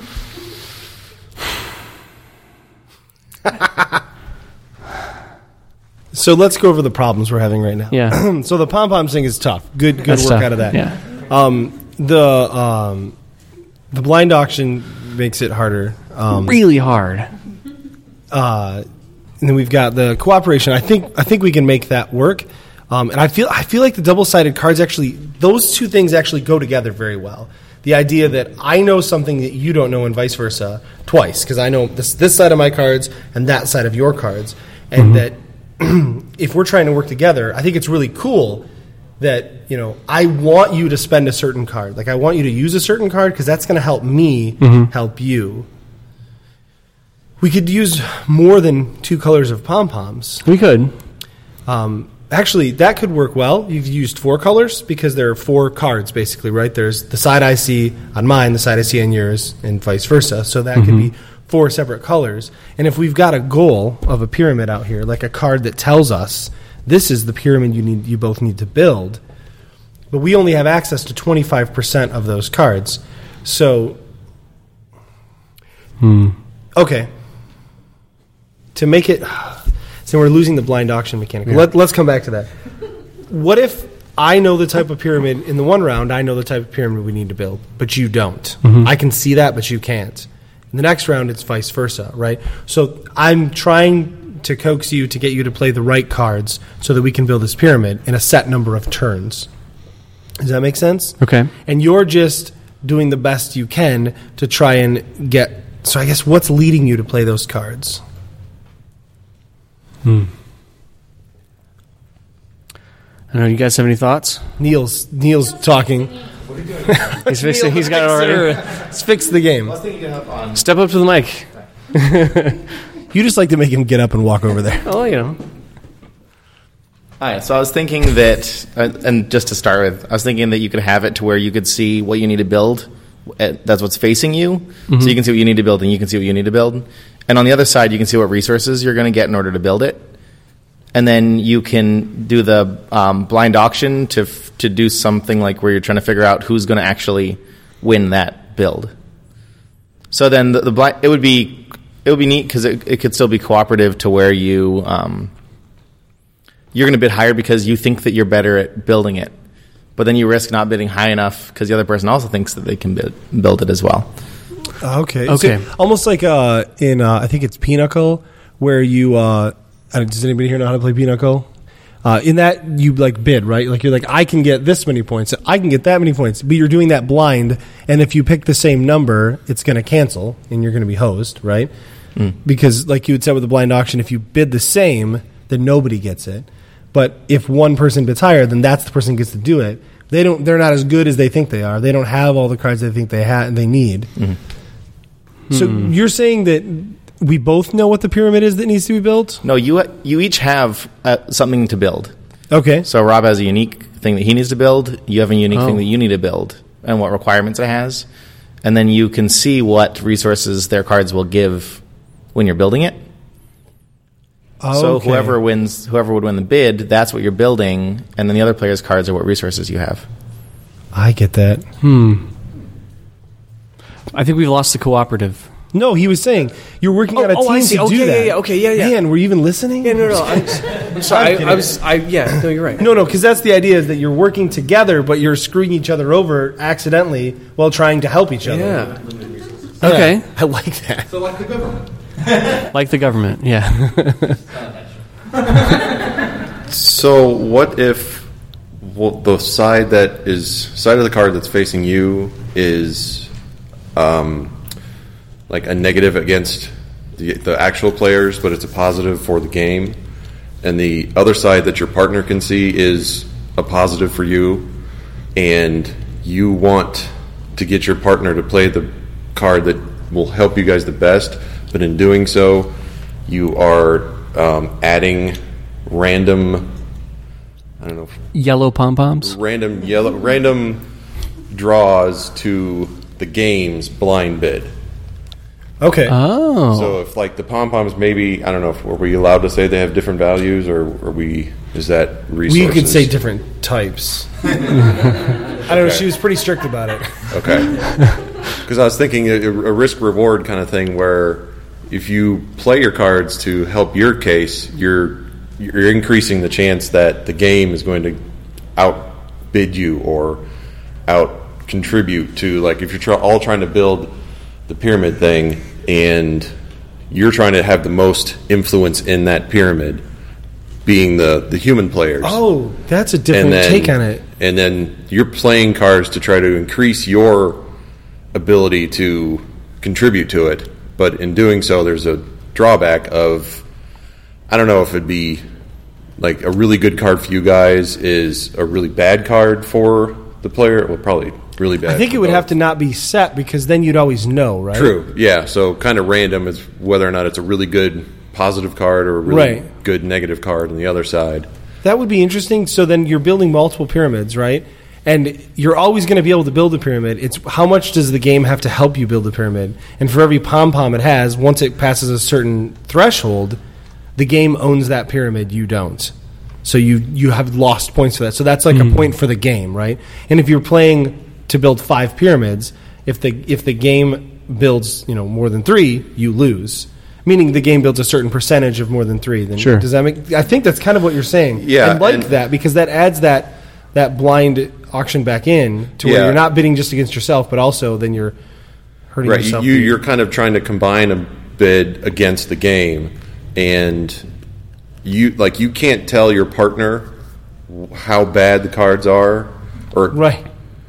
So let's go over the problems we're having right now. Yeah. So the pom pom thing is tough. Good, good That's work tough. out of that. Yeah. Um, the um, the blind auction makes it harder. Um, Really hard. uh, and then we've got the cooperation. I think I think we can make that work. Um, and I feel I feel like the double sided cards actually, those two things actually go together very well. The idea that I know something that you don't know and vice versa twice, because I know this this side of my cards and that side of your cards, and that if we're trying to work together, I think it's really cool that, you know, I want you to spend a certain card. Like, I want you to use a certain card because that's going to help me help you. We could use more than two colors of pom-poms. We could. Um, actually, that could work well. You've used four colors because there are four cards, basically, right? There's the side I see on mine, the side I see on yours, and vice versa. So that could be four separate colors. And if we've got a goal of a pyramid out here, like a card that tells us this is the pyramid you need, you both need to build, but we only have access to twenty-five percent of those cards. So, Hmm. okay. To make it, so we're losing the blind auction mechanic. Let, let's come back to that. What if I know the type of pyramid in the one round, I know the type of pyramid we need to build, but you don't? I can see that, but you can't. In the next round, it's vice versa, right? So I'm trying to coax you to get you to play the right cards so that we can build this pyramid in a set number of turns. Does that make sense? Okay. And you're just doing the best you can to try and get... So I guess what's leading you to play those cards? Hmm. I don't know. You guys have any thoughts? Neil's Neil's talking. He's fixing. He's got it already. Let's fix the game. Step up to the mic. You just like to make him get up and walk over there. Oh, you know. All right, so I was thinking that, uh, and just to start with, I was thinking that you could have it to where you could see what you need to build. Uh, that's what's facing you, mm-hmm. so you can see what you need to build, and you can see what you need to build. And on the other side, you can see what resources you're going to get in order to build it. And then you can do the um, blind auction to f- to do something like where you're trying to figure out who's going to actually win that build. So then the, the blind, it would be it would be neat because it, it could still be cooperative to where you. Um, You're going to bid higher because you think that you're better at building it. But then you risk not bidding high enough because the other person also thinks that they can bid, build it as well. Okay. Okay. So almost like uh, in, uh, I think it's Pinochle, where you, uh, I don't- does anybody here know how to play Pinochle? Uh, in that, you like bid, right? Like you're like, I can get this many points. I can get that many points. But you're doing that blind. And if you pick the same number, it's going to cancel and you're going to be hosed, right? Mm. Because like you had said with the blind auction, if you bid the same, then nobody gets it. But if one person bids higher, then that's the person who gets to do it. They don't. They're not as good as they think they are. They don't have all the cards they think they ha- they need. Mm-hmm. So mm-hmm. you're saying that we both know what the pyramid is that needs to be built? No, you you each have uh, something to build. Okay. So Rob has a unique thing that he needs to build. You have a unique Oh. thing that you need to build, and what requirements it has. And then you can see what resources their cards will give when you're building it. So Okay. whoever wins, whoever would win the bid, that's what you're building, and then the other player's cards are what resources you have. I get that. Hmm. I think we've lost the cooperative. No, he was saying you're working Oh, on a oh, team I see. to Okay, do yeah, that. yeah, okay, yeah, yeah. Man, were you even listening? Yeah, no, no. I'm, I'm sorry. I, I was. I yeah. No, you're right. No, no, because that's the idea is that you're working together, but you're screwing each other over accidentally while trying to help each other. Yeah. Okay. Yeah, I like that. So like the government. Like the government. Yeah. So what if well, the side that is side of the card that's facing you is um, like a negative against the, the actual players, but it's a positive for the game, and the other side that your partner can see is a positive for you, and you want to get your partner to play the card that will help you guys the best, but in doing so, you are um, adding random, I don't know, Yellow pom poms. random yellow, random draws to the game's blind bid. Okay. Oh. So if like the pom poms, maybe I don't know, if, were we allowed to say they have different values, or are we? Is that resources? We could say different types. I don't know. Okay. She was pretty strict about it. Okay. Because I was thinking a, a risk reward kind of thing, where if you play your cards to help your case, you're you're increasing the chance that the game is going to outbid you or out contribute to, like if you're try, all trying to build the pyramid thing and you're trying to have the most influence in that pyramid, being the, the human players. Oh, that's a different And then- take on it. And then you're playing cards to try to increase your ability to contribute to it. But in doing so, there's a drawback of, I don't know if it'd be like a really good card for you guys is a really bad card for the player. Well, probably really bad. I think for it would both. have to not be set because then you'd always know, right? True. Yeah. So kind of random is whether or not it's a really good positive card or a really Right. good negative card on the other side. That would be interesting. So then you're building multiple pyramids, right? And you're always going to be able to build a pyramid. It's how much does the game have to help you build a pyramid? And for every pom-pom it has, once it passes a certain threshold, the game owns that pyramid, you don't. So you, you have lost points for that. So that's like a point for the game, right? And if you're playing to build five pyramids, if the if the game builds, you know, more than three, you lose. Meaning the game builds a certain percentage of more than three. Then Sure. does that make? I think that's kind of what you're saying. Yeah, I like and- that because that adds that that blind auction back in to where Yeah. you're not bidding just against yourself, but also then you're hurting Right, yourself. you, you're kind of trying to combine a bid against the game, and you like you can't tell your partner how bad the cards are, or right.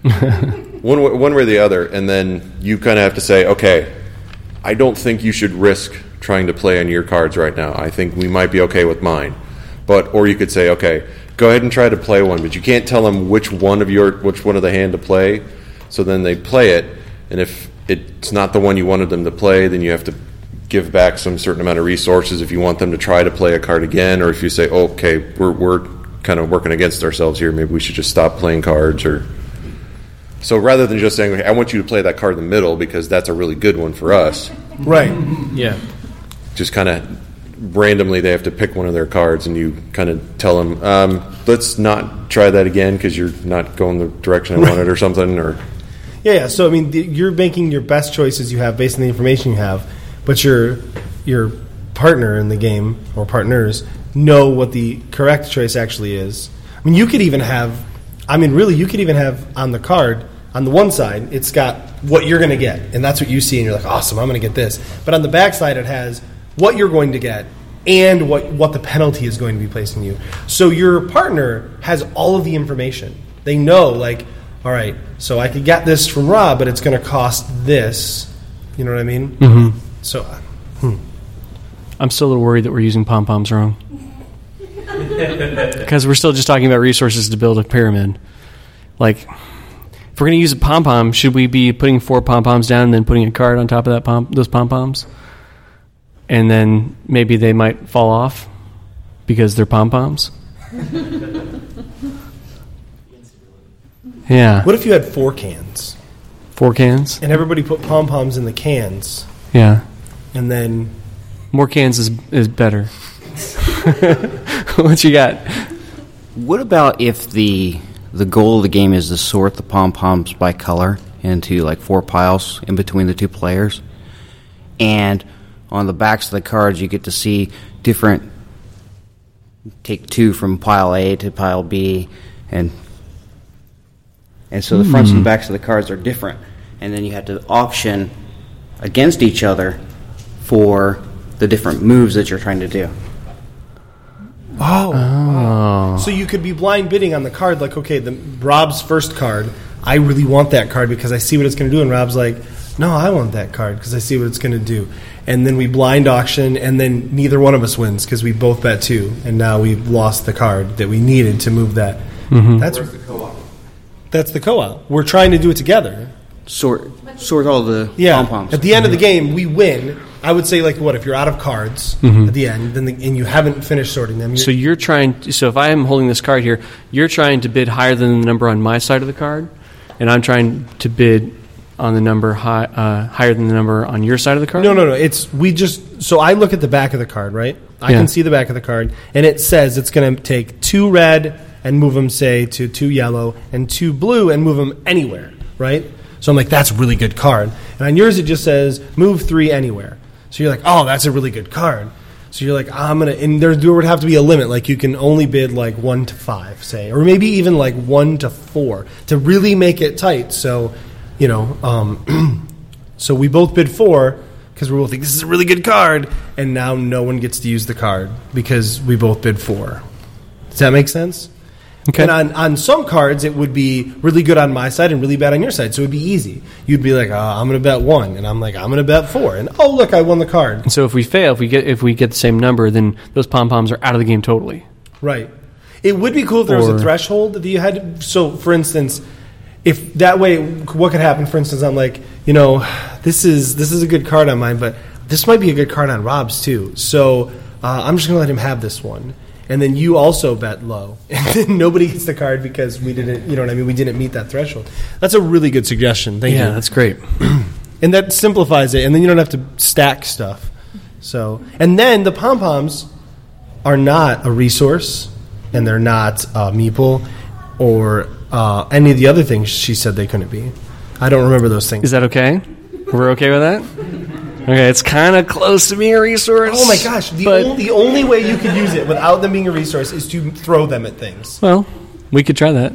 one way- one way or the other, and then you kind of have to say, okay, I don't think you should risk trying to play on your cards right now. I think we might be okay with mine, but or you could say, okay, go ahead and try to play one, but you can't tell them which one of your which one of the hand to play. So then they play it, and if it's not the one you wanted them to play, then you have to give back some certain amount of resources if you want them to try to play a card again, or if you say, oh, okay, we're we're kind of working against ourselves here. Maybe we should just stop playing cards. Or so rather than just saying, hey, I want you to play that card in the middle because that's a really good one for us. Right. Yeah. Just kind of randomly they have to pick one of their cards, and you kind of tell them, um, let's not try that again because you're not going the direction I wanted or something. Or Yeah, yeah. So I mean, the, you're making your best choices you have based on the information you have, but your your partner in the game or partners know what the correct choice actually is. I mean, you could even have. I mean, really, you could even have on the card on the one side, it's got what you're going to get, and that's what you see, and you're like, awesome, I'm going to get this. But on the back side, it has what you're going to get and what what the penalty is going to be placed on you. So your partner has all of the information. They know, like, all right, so I could get this from Rob, but it's going to cost this. You know what I mean? Mm-hmm. So, hmm. I'm still a little worried that we're using pom-poms wrong. Because we're still just talking about resources to build a pyramid. Like, if we're going to use a pom-pom, should we be putting four pom-poms down and then putting a card on top of that pom- those pom-poms? And then maybe they might fall off because they're pom-poms? Yeah. What if you had four cans? Four cans? And everybody put pom-poms in the cans. Yeah. And then... More cans is is better. What you got? What about if the the goal of the game is to sort the pom-poms by color into like four piles in between the two players? And on the backs of the cards you get to see different, take two from pile A to pile B, and and so the fronts and the backs of the cards are different. And then you have to auction against each other for the different moves that you're trying to do. Oh, wow. So you could be blind bidding on the card, like, okay, the Rob's first card, I really want that card because I see what it's going to do, and Rob's like, no, I want that card because I see what it's going to do. And then we blind auction, and then neither one of us wins because we both bet two, and now we've lost the card that we needed to move that. Mm-hmm. That's the co-op. That's the co-op. We're trying to do it together. Sort sort all the Yeah. pom-poms. At the end of the game, we win. I would say, like, what if you're out of cards Mhm. at the end, then the, and you haven't finished sorting them? You're, So you're trying. To, so if I am holding this card here, you're trying to bid higher than the number on my side of the card, and I'm trying to bid on the number high, uh, higher than the number on your side of the card. no, no, no. It's we just. So I look at the back of the card, right? I Yeah. can see the back of the card, and it says it's going to take two red and move them, say, to two yellow, and two blue and move them anywhere, right? So I'm like, that's a really good card. And on yours, it just says move three anywhere. So you're like, oh, that's a really good card. So you're like, I'm gonna, and there, there would have to be a limit, like you can only bid like one to five, say, or maybe even like one to four to really make it tight. So, you know, um, so we both bid four because we both think this is a really good card, and now no one gets to use the card because we both bid four. Does that make sense? Okay. And on, on some cards, it would be really good on my side and really bad on your side, so it would be easy. You'd be like, oh, I'm going to bet one, and I'm like, I'm going to bet four, and oh, look, I won the card. And so if we fail, if we get if we get the same number, then those pom poms are out of the game totally. Right. It would be cool if there was Or- a threshold that you had. To, so, for instance, if that way, what could happen? For instance, I'm like, you know, this is this is a good card on mine, but this might be a good card on Rob's too. So uh, I'm just going to let him have this one, and then you also bet low, and then nobody gets the card because we didn't. You know what I mean? We didn't meet that threshold. That's a really good suggestion. Thank yeah, you. that's great. And that simplifies it, and then you don't have to stack stuff. So, and then the pom poms are not a resource, and they're not uh, meeple or uh, any of the other things she said they couldn't be. I don't remember those things. Is that okay? We're okay with that? Okay, it's kind of close to being a resource. Oh my gosh! The, but- only, the only way you could use it without them being a resource is to throw them at things. Well, we could try that.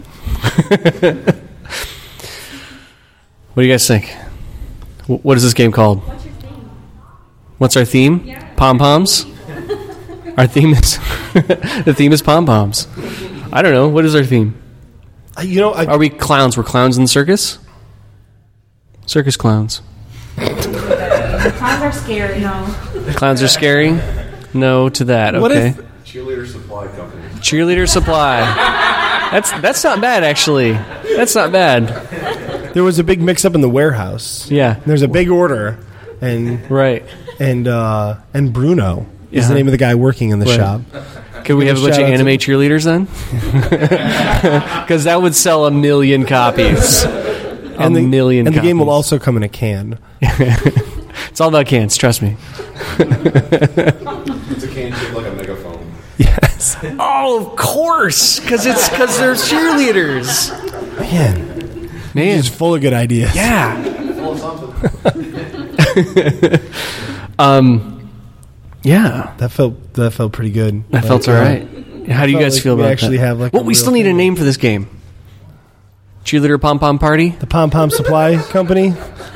What do you guys think? Wh- What is this game called? What's your theme? What's our theme? Yeah. Pom poms. Our theme is the theme is pom poms. I don't know. What is our theme? I, you know, I, Are we clowns? We're clowns in the circus. Circus clowns. Clowns are scary. No. Clowns are scary. No to that. What Okay. if- Cheerleader Supply Company. Cheerleader supply. That's that's not bad actually. That's not bad. there was a big mix-up in the warehouse. Yeah. There's a big order, and Right. and uh, and Bruno is Yeah. the name of the guy working in the Right. shop. Could we have a bunch of Shout out to- anime cheerleaders then? Because that would sell a million copies. A And the, million and the game will copies. also come in a can. It's all about cans, trust me. It's a can shaped like a megaphone. Yes. Oh, of course, because it's because they're cheerleaders. Man, Man, it's full of good ideas. yeah. um, yeah, That felt that felt pretty good. that felt Like, all uh, right. How do you felt guys like feel we about actually that? have, like, well, a we real still need a thing. name for this game. Cheerleader Pom Pom Party. The Pom Pom Supply Company,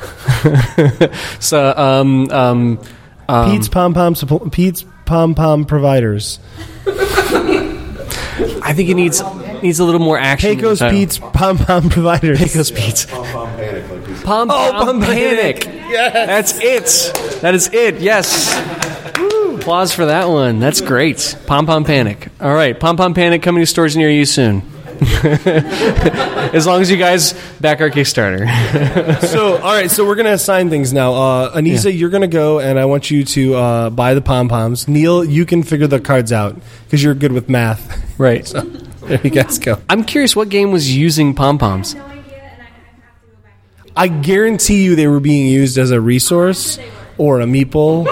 So, um, um, um, Pete's Pom Pom Supp- Pete's Pom Pom Providers, I think it needs needs a little more action. in the Pecos title. Pete's Pom Pom Providers. Pecos Pete's. Pom Pom Panic. Like these. Pom Oh, Pom Pom Panic. That's it. That is it. Yes. Woo. Applause for that one. That's great. Pom Pom Panic. All right. Pom Pom Panic coming to stores near you soon. As long as you guys back our Kickstarter. So, all right, so we're going to assign things now. Uh, Anissa, Yeah. you're going to go, and I want you to uh, buy the pom-poms. Neil, you can figure the cards out, because you're good with math. Right. So, there you guys go. I'm curious what game was using pom poms. I guarantee you they were being used as a resource, or a meeple,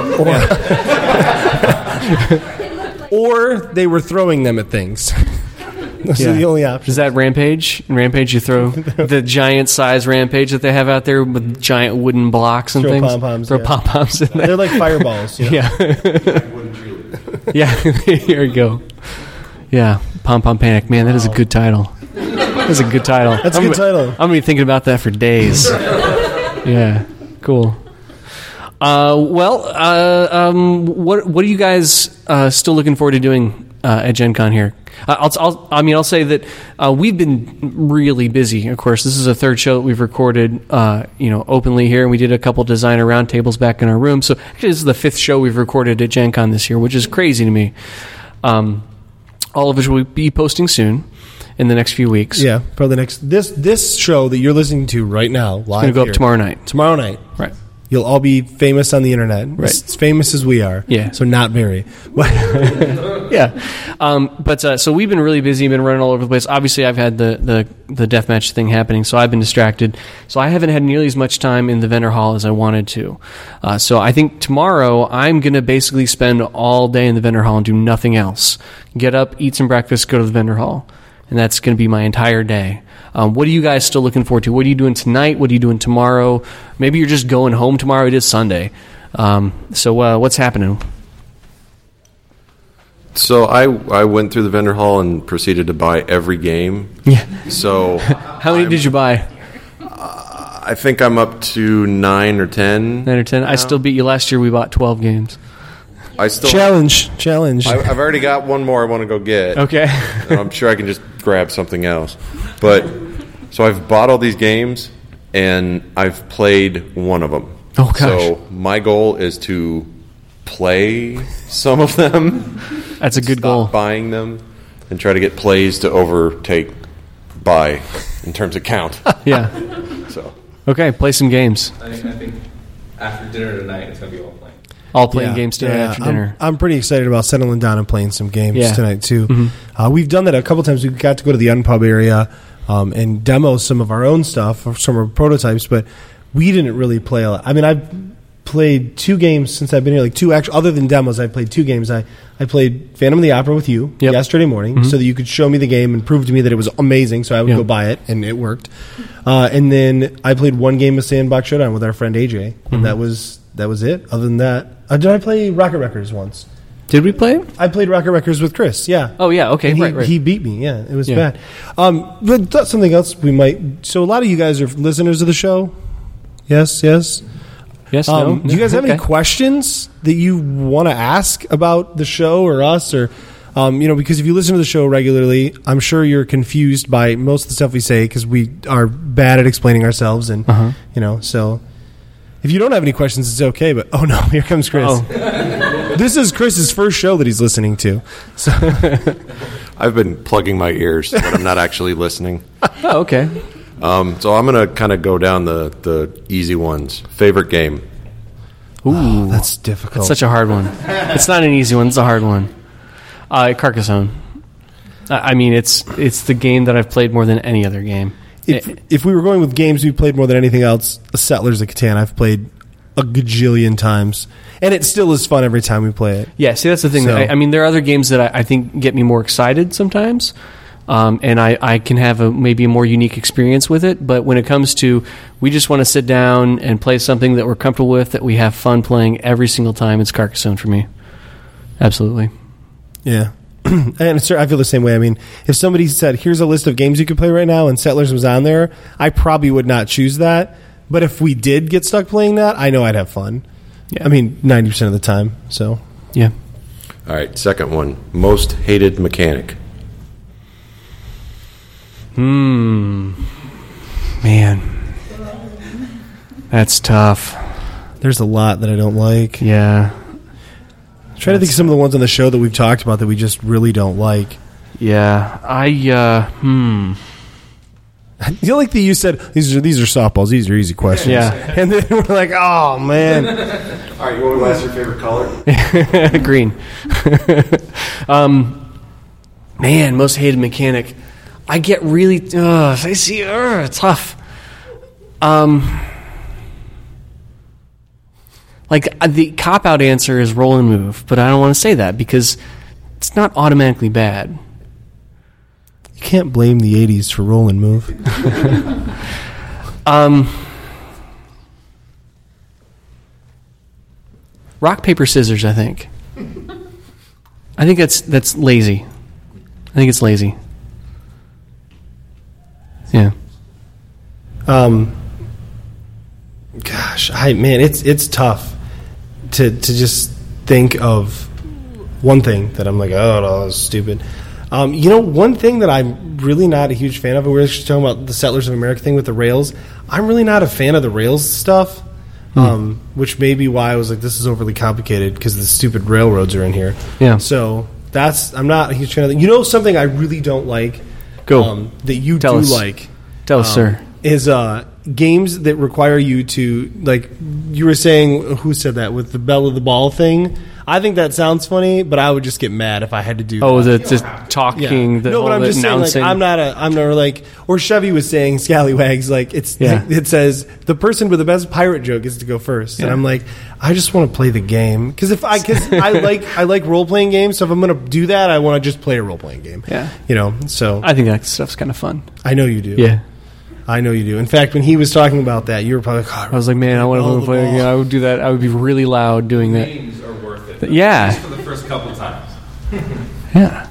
or, or they were throwing them at things. Those Yeah. are the only options. Is that Rampage? In Rampage, you throw the giant size Rampage that they have out there with giant wooden blocks and Throw things. pom-poms, Throw yeah. pom poms in there. They're like fireballs. You know? Yeah. Yeah, here we go. Yeah, Pom Pom Panic. Man, that is a good title. That's a good title. That's a I'm good gonna- title. I'm going to be thinking about that for days. Yeah, cool. Uh, well, uh, um, what what are you guys uh, still looking forward to doing uh, at Gen Con here? Uh, I'll, I'll, I mean, I'll say that uh, we've been really busy. Of course, this is a third show that we've recorded, uh, you know, openly here, and we did a couple designer roundtables back in our room. So actually, this is the fifth show we've recorded at Gen Con this year, which is crazy to me. Um, all of which we'll be posting soon in the next few weeks. Yeah, probably the next this this show that you're listening to right now live. It's going to go here. up tomorrow night. Tomorrow night, Right. You'll all be famous on the internet, Right. as famous as we are. Yeah. so not very. Yeah. Um, but uh, so we've been really busy, been running all over the place. Obviously, I've had the, the, the deathmatch thing happening, so I've been distracted. So I haven't had nearly as much time in the vendor hall as I wanted to. Uh, so I think tomorrow I'm going to basically spend all day in the vendor hall and do nothing else. Get up, eat some breakfast, go to the vendor hall. And that's going to be my entire day. Um, what are you guys still looking forward to? What are you doing tonight? What are you doing tomorrow? Maybe you're just going home tomorrow. It is Sunday. Um, so uh, what's happening? So I I went through the vendor hall and proceeded to buy every game. Yeah. So How many I'm- did you buy? I think I'm up to nine or ten. Nine or ten. I still beat you last year. We bought twelve games. I still challenge, challenge. I, I've already got one more I want to go get. Okay. And I'm sure I can just grab something else. But so I've bought all these games and I've played one of them. Oh, gosh. So my goal is to play some of them. That's a good stop goal. Buying them and try to get plays to overtake buy in terms of count. Yeah. So Okay, play some games. I think, I think after dinner tonight, it's going to be all playing. All playing Yeah, games tonight yeah, after I'm- dinner. I'm, pretty excited about settling down and playing some games Yeah. tonight too. Mhm. Uh, we've done that a couple times. We got to go to the Unpub area um, and demo some of our own stuff, or some of our prototypes, but we didn't really play a lot. I mean, I've played two games since I've been here. Like two actually, other than demos, I played two games. I, I played Phantom of the Opera with you Yep. yesterday morning, Mhm. so that you could show me the game and prove to me that it was amazing. So I would Yep. go buy it, and it worked. Uh, and then I played one game of Sandbox Showdown with our friend A J, and Mhm. that was that was it. Other than that, uh, did I play Rocket Wreckers once? Did we play it? I played Rocket Wreckers with Chris. Yeah. Oh, yeah. Okay, And he, right, right. he beat me. Yeah, it was Yeah. bad. Um, but that's something else we might. So a lot of you guys are listeners of the show. Yes, yes. Yes, Um, no, do you guys have okay. any questions that you want to ask about the show or us, or um, you know, because if you listen to the show regularly, I'm sure you're confused by most of the stuff we say because we are bad at explaining ourselves, and Uh-huh. you know, so. If you don't have any questions, it's okay. But oh no, here comes Chris. Oh. This is Chris's first show that he's listening to. So I've been plugging my ears, but I'm not actually listening. Oh, okay. Um, so I'm going to kind of go down the, the easy ones. Favorite game? Ooh, that's difficult. That's such a hard one. It's not an easy one. It's a hard one. Uh, Carcassonne. I mean, it's it's the game that I've played more than any other game. If, It- if we were going with games we played more than anything else, Settlers of Catan I've played a gajillion times, and it still is fun every time we play it. Yeah, see, that's the thing. So- I, I mean, there are other games that I, I think get me more excited sometimes, um, and I, I can have a maybe a more unique experience with it. But when it comes to, we just want to sit down and play something that we're comfortable with, that we have fun playing every single time, it's Carcassonne for me. Absolutely. Yeah. And it's, I feel the same way. I mean, if somebody said, here's a list of games you could play right now, and Settlers was on there, I probably would not choose that. But if we did get stuck playing that, I know I'd have fun. Yeah. I mean, ninety percent of the time. So, yeah. All right, second one. Most hated mechanic. Hmm. Man. That's tough. There's a lot that I don't like. Yeah. I'm trying to think of some of the ones on the show that we've talked about that we just really don't like. Yeah. I, uh, hmm. You know, like the, you said, these are these are softballs, these are easy questions. Yeah. And then we're like, oh, man. All right, you want to ask your favorite color? Green. um, man, most hated mechanic. I get really, uh, I see, uh, tough. Um, like uh, the cop out answer is roll and move, but I don't want to say that because it's not automatically bad. You can't blame the eighties for roll and move. um, rock, paper, scissors, I think. I think that's that's lazy. I think it's lazy. Yeah. Um. Gosh, I man, it's it's tough to to just think of one thing that I'm like, oh, no, that's stupid. Um, you know, one thing that I'm really not a huge fan of, we were just talking about the Settlers of America thing with the rails. I'm really not a fan of the rails stuff, Hmm. um, which may be why I was like, this is overly complicated because the stupid railroads are in here. Yeah. So that's I'm not a huge fan of that. You know, something I really don't like. Go. Um, that you Tell do us. like. Tell us, um, sir. Is uh, games that require you to, like, you were saying, who said that, with the bell of the ball thing? I think that sounds funny, but I would just get mad if I had to do Oh, that. the, the talking, Yeah. the no, whole but I'm just announcing. saying, like, I'm not a, I'm not like, or Chevy was saying, Scallywags, like, it's, Yeah. it says the person with the best pirate joke is to go first, and Yeah. I'm like, I just want to play the game because if I, because I like, I like role playing games, so if I'm gonna do that, I want to just play a role playing game. Yeah. you know. So I think that stuff's kind of fun. I know you do. Yeah. I know you do. In fact, when he was talking about that, you were probably like, oh, I was like, man, I want Ball to the play ball. again. I would do that. I would be really loud doing that. Games are worth it. Yeah. Just for the first couple times. Yeah.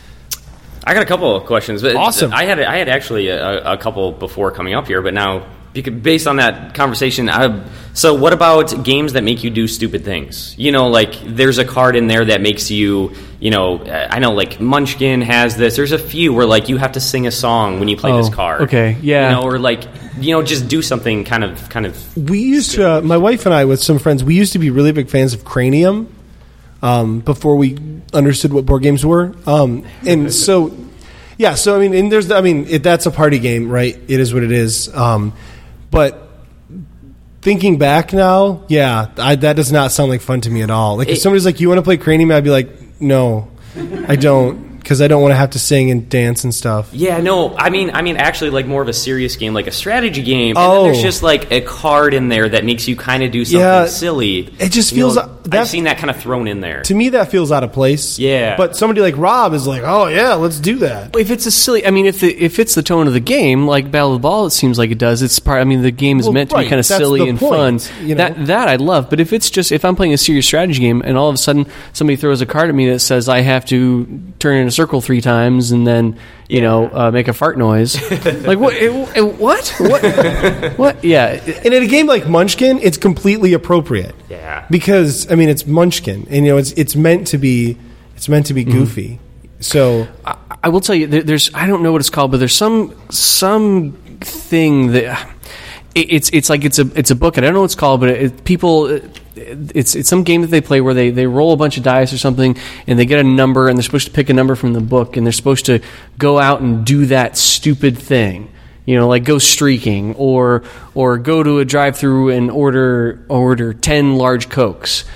I got a couple of questions. But Awesome. I had I had actually a, a couple before coming up here, but now because based on that conversation, I, so what about games that make you do stupid things? You know, like there's a card in there that makes you, you know, I know like Munchkin has this. There's a few where like you have to sing a song when you play Oh, this card. okay, yeah. You know, or like you know, just do something kind of kind of. We used to, uh, my wife and I, with some friends, we used to be really big fans of Cranium um, before we understood what board games were. Um, and so, yeah, so I mean, and there's, I mean, it, that's a party game, right? It is what it is. Um, but thinking back now, yeah, I, that does not sound like fun to me at all. Like if It- somebody's like, "You want to play Cranium?" I'd be like, "No, I don't," because I don't want to have to sing and dance and stuff. Yeah, no, I mean, I mean, actually, like more of a serious game, like a strategy game. And Oh. then there's just like a card in there that makes you kind of do something Yeah, silly. it just You feels- know, that- I've seen that kind of thrown in there. To me, that feels out of place. Yeah. But somebody like Rob is like, "Oh yeah, let's do that." If it's a silly, I mean, if the, if it's the tone of the game, like Battle of the Ball, it seems like it does. It's part. I mean, the game is Well, meant to right, be kind of that's silly the and point, fun. you know? That that I love. But if it's just if I'm playing a serious strategy game and all of a sudden somebody throws a card at me that says I have to turn in a circle three times and then you know uh, make a fart noise, like what? It, it- what? What? What? Yeah. And in a game like Munchkin, it's completely appropriate. Yeah. Because I mean, it's Munchkin, and you know, it's it's meant to be it's meant to be goofy. So I, I will tell you, there, there's I don't know what it's called, but there's some some thing that it, it's it's like it's a it's a book. I don't know what it's called, but it, it, people. It's it's some game that they play where they, they roll a bunch of dice or something and they get a number and they're supposed to pick a number from the book and they're supposed to go out and do that stupid thing, you know, like go streaking or or go to a drive-through and order order ten large Cokes.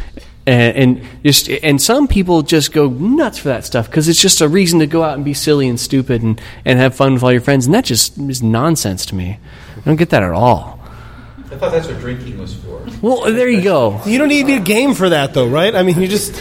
And, and just and some people just go nuts for that stuff because it's just a reason to go out and be silly and stupid and, and have fun with all your friends, and that just is nonsense to me. I don't get that at all. I thought that's what drinking was for. Well, there you go. You don't need a game for that, though, right? I mean, you just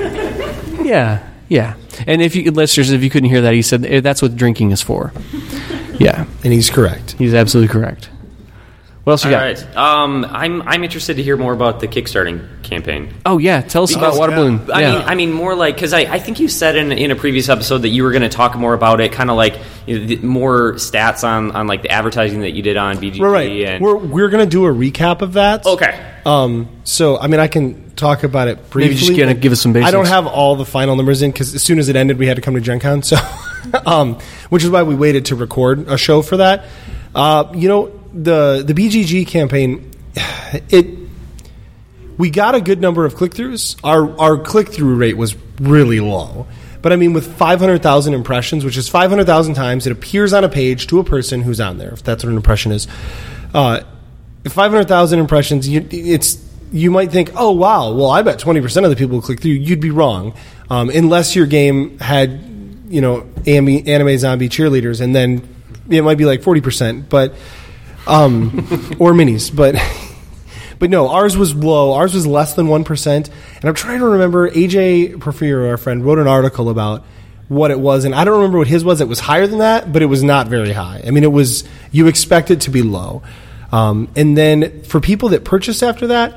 yeah, yeah. And if you listeners, if you couldn't hear that, he said that's what drinking is for. Yeah, and he's correct. He's absolutely correct. What else you All got? right. Um, I'm I'm interested to hear more about the Kickstarting campaign. Oh yeah, tell us Because, about Water Balloon. I yeah. mean, I mean more like because I, I think you said in in a previous episode that you were going to talk more about it, kind of like you know, the, more stats on, on like the advertising that you did on B G G. Right, right. And We're we're gonna do a recap of that. Okay. Um. So I mean, I can talk about it briefly. Maybe just gonna give us some basics. I don't have all the final numbers in because as soon as it ended, we had to come to Gen Con. So, um, which is why we waited to record a show for that. Uh, you know, the the B G G campaign, it we got a good number of click throughs. Our our click through rate was really low, but I mean, with five hundred thousand impressions, which is five hundred thousand times it appears on a page to a person who's on there. If that's what an impression is, uh, five hundred thousand impressions. You, it's you might think, oh wow, well I bet twenty percent of the people who click through. You'd be wrong, um, unless your game had you know anime, anime zombie cheerleaders, and then it might be like forty percent, but um, or minis, but but no, ours was low. Ours was less than one percent, and I'm trying to remember. A J Porfirio, our friend, wrote an article about what it was, and I don't remember what his was. It was higher than that, but it was not very high. I mean, it was you expect it to be low, um, and then for people that purchased after that,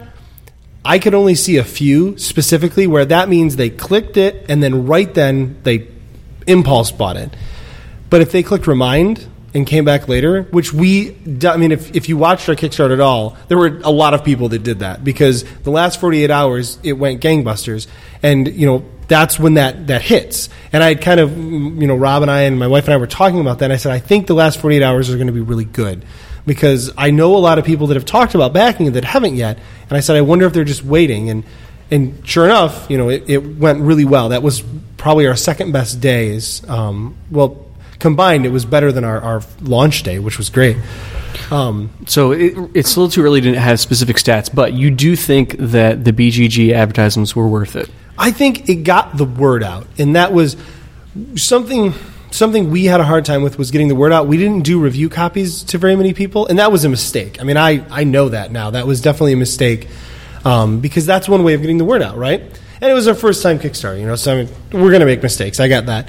I could only see a few specifically where that means they clicked it and then right then they impulse bought it. But if they clicked remind and came back later, which we, I mean, if, if you watched our Kickstarter at all, there were a lot of people that did that because the last forty-eight hours, it went gangbusters. And, you know, that's when that, that hits. And I had kind of, you know, Rob and I and my wife and I were talking about that. And I said, I think the last forty-eight hours are going to be really good because I know a lot of people that have talked about backing it that haven't yet. And I said, I wonder if they're just waiting. And, and sure enough, you know, it, it went really well. That was probably our second best days. Um, well, combined, it was better than our, our launch day, which was great. Um, so it, it's a little too early to have specific stats, but you do think that the B G G advertisements were worth it? I think it got the word out, and that was something something we had a hard time with was getting the word out. We didn't do review copies to very many people, and that was a mistake. I mean, I, I know that now. That was definitely a mistake um, because that's one way of getting the word out, right? And it was our first time Kickstarter, you know, so I mean, we're going to make mistakes. I got that.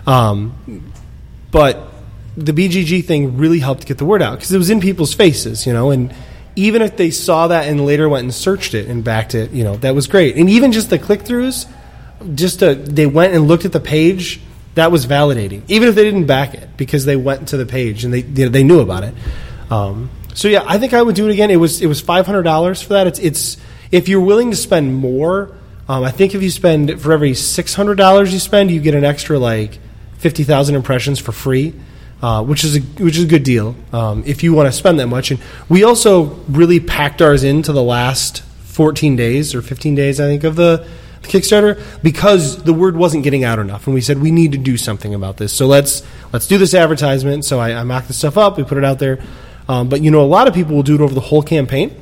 Um, But the B G G thing really helped get the word out because it was in people's faces, you know, and even if they saw that and later went and searched it and backed it, you know, that was great. And even just the click-throughs, just to, they went and looked at the page, that was validating. Even if they didn't back it because they went to the page and they you know, they knew about it. Um, so yeah, I think I would do it again. It was it was five hundred dollars for that. It's it's if you're willing to spend more, um, I think if you spend for every six hundred dollars you spend, you get an extra like fifty thousand impressions for free, uh, which is a which is a good deal um, if you want to spend that much. And we also really packed ours into the last fourteen days or fifteen days, I think, of the, the Kickstarter because the word wasn't getting out enough, and we said we need to do something about this. So let's let's do this advertisement. So I, I mocked the stuff up, we put it out there. Um, but you know, a lot of people will do it over the whole campaign.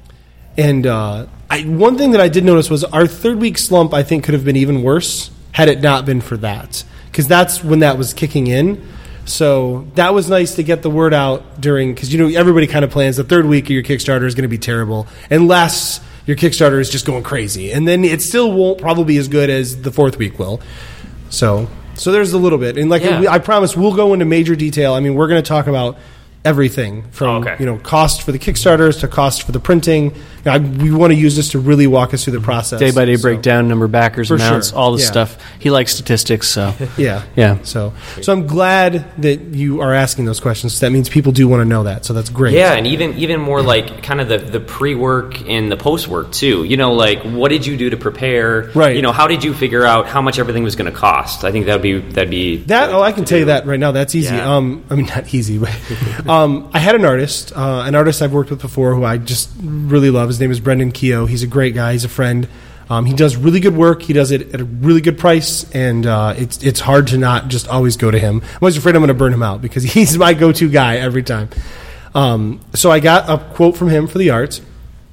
And uh, I, one thing that I did notice was our third week slump, I think, could have been even worse had it not been for that. Because that's when that was kicking in. So that was nice to get the word out during, because, you know, everybody kind of plans the third week of your Kickstarter is going to be terrible unless your Kickstarter is just going crazy. And then it still won't probably be as good as the fourth week will. So so there's a little bit. And like yeah. we, I promise we'll go into major detail. I mean, we're going to talk about everything from oh, okay. you know cost for the Kickstarters to cost for the printing. I, we want to use this to really walk us through the process. Day by day so. breakdown, number of backers, For amounts, sure. all this Yeah. stuff. He likes statistics, so Yeah, yeah. So, so I'm glad that you are asking those questions. That means people do want to know that. So that's great. Yeah, and even even more like kind of the, the pre work and the post work too. You know, like what did you do to prepare? Right. You know, how did you figure out how much everything was going to cost? I think that'd be that'd be That oh, I can tell you that right now. That's easy. Yeah. Um, I mean, not easy, but um, I had an artist, uh, an artist I've worked with before, who I just really love. His name is Brendan Keogh. He's a great guy. He's a friend. Um, he does really good work. He does it at a really good price, and uh, it's it's hard to not just always go to him. I'm always afraid I'm going to burn him out because he's my go-to guy every time. Um, so I got a quote from him for the art,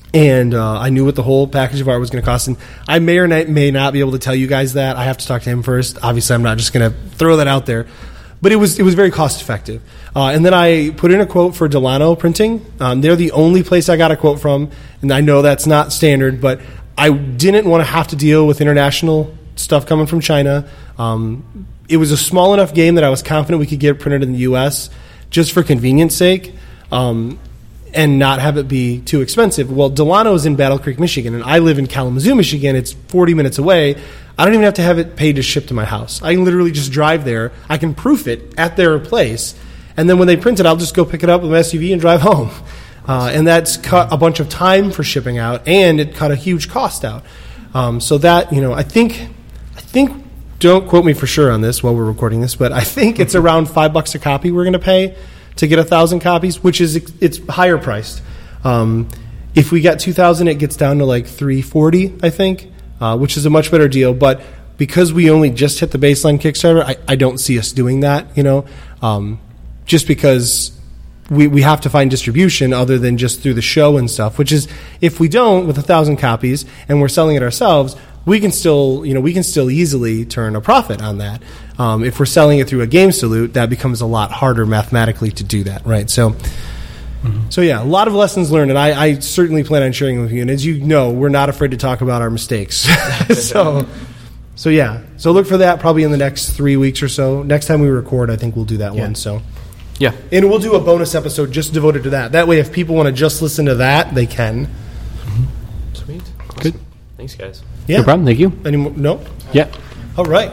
And uh, I knew what the whole package of art was going to cost. And I may or may not be able to tell you guys that. I have to talk to him first. Obviously, I'm not just going to throw that out there. But it was it was very cost effective. Uh, and then I put in a quote for Delano Printing. Um, they're the only place I got a quote from. And I know that's not standard, but I didn't want to have to deal with international stuff coming from China. Um, it was a small enough game that I was confident we could get it printed in the U S just for convenience sake. Um and not have it be too expensive. Well, Delano is in Battle Creek, Michigan, and I live in Kalamazoo, Michigan. It's forty minutes away. I don't even have to have it paid to ship to my house. I can literally just drive there. I can proof it at their place, and then when they print it, I'll just go pick it up with my S U V and drive home. Uh, and that's cut a bunch of time for shipping out, and it cut a huge cost out. Um, so that, you know, I think, I think, don't quote me for sure on this while we're recording this, but I think it's around five bucks a copy we're going to pay to get a thousand copies, which is it's higher priced. Um, if we get two thousand, it gets down to like three forty, I think, uh, which is a much better deal. But because we only just hit the baseline Kickstarter, I, I don't see us doing that. You know, um, just because we we have to find distribution other than just through the show and stuff. Which is, if we don't with a thousand copies and we're selling it ourselves, we can still you know we can still easily turn a profit on that. Um, if we're selling it through a Game Salute, that becomes a lot harder mathematically to do that, right? So, mm-hmm. so yeah, a lot of lessons learned, and I, I certainly plan on sharing them with you. And as you know, we're not afraid to talk about our mistakes. so, so yeah, so look for that probably in the next three weeks or so. Next time we record, I think we'll do that yeah. one. So, yeah, and we'll do a bonus episode just devoted to that. That way, if people want to just listen to that, they can. Mm-hmm. Sweet, awesome. Good. Thanks, guys. Yeah, no problem. Thank you. Any more? No. Yeah. All right.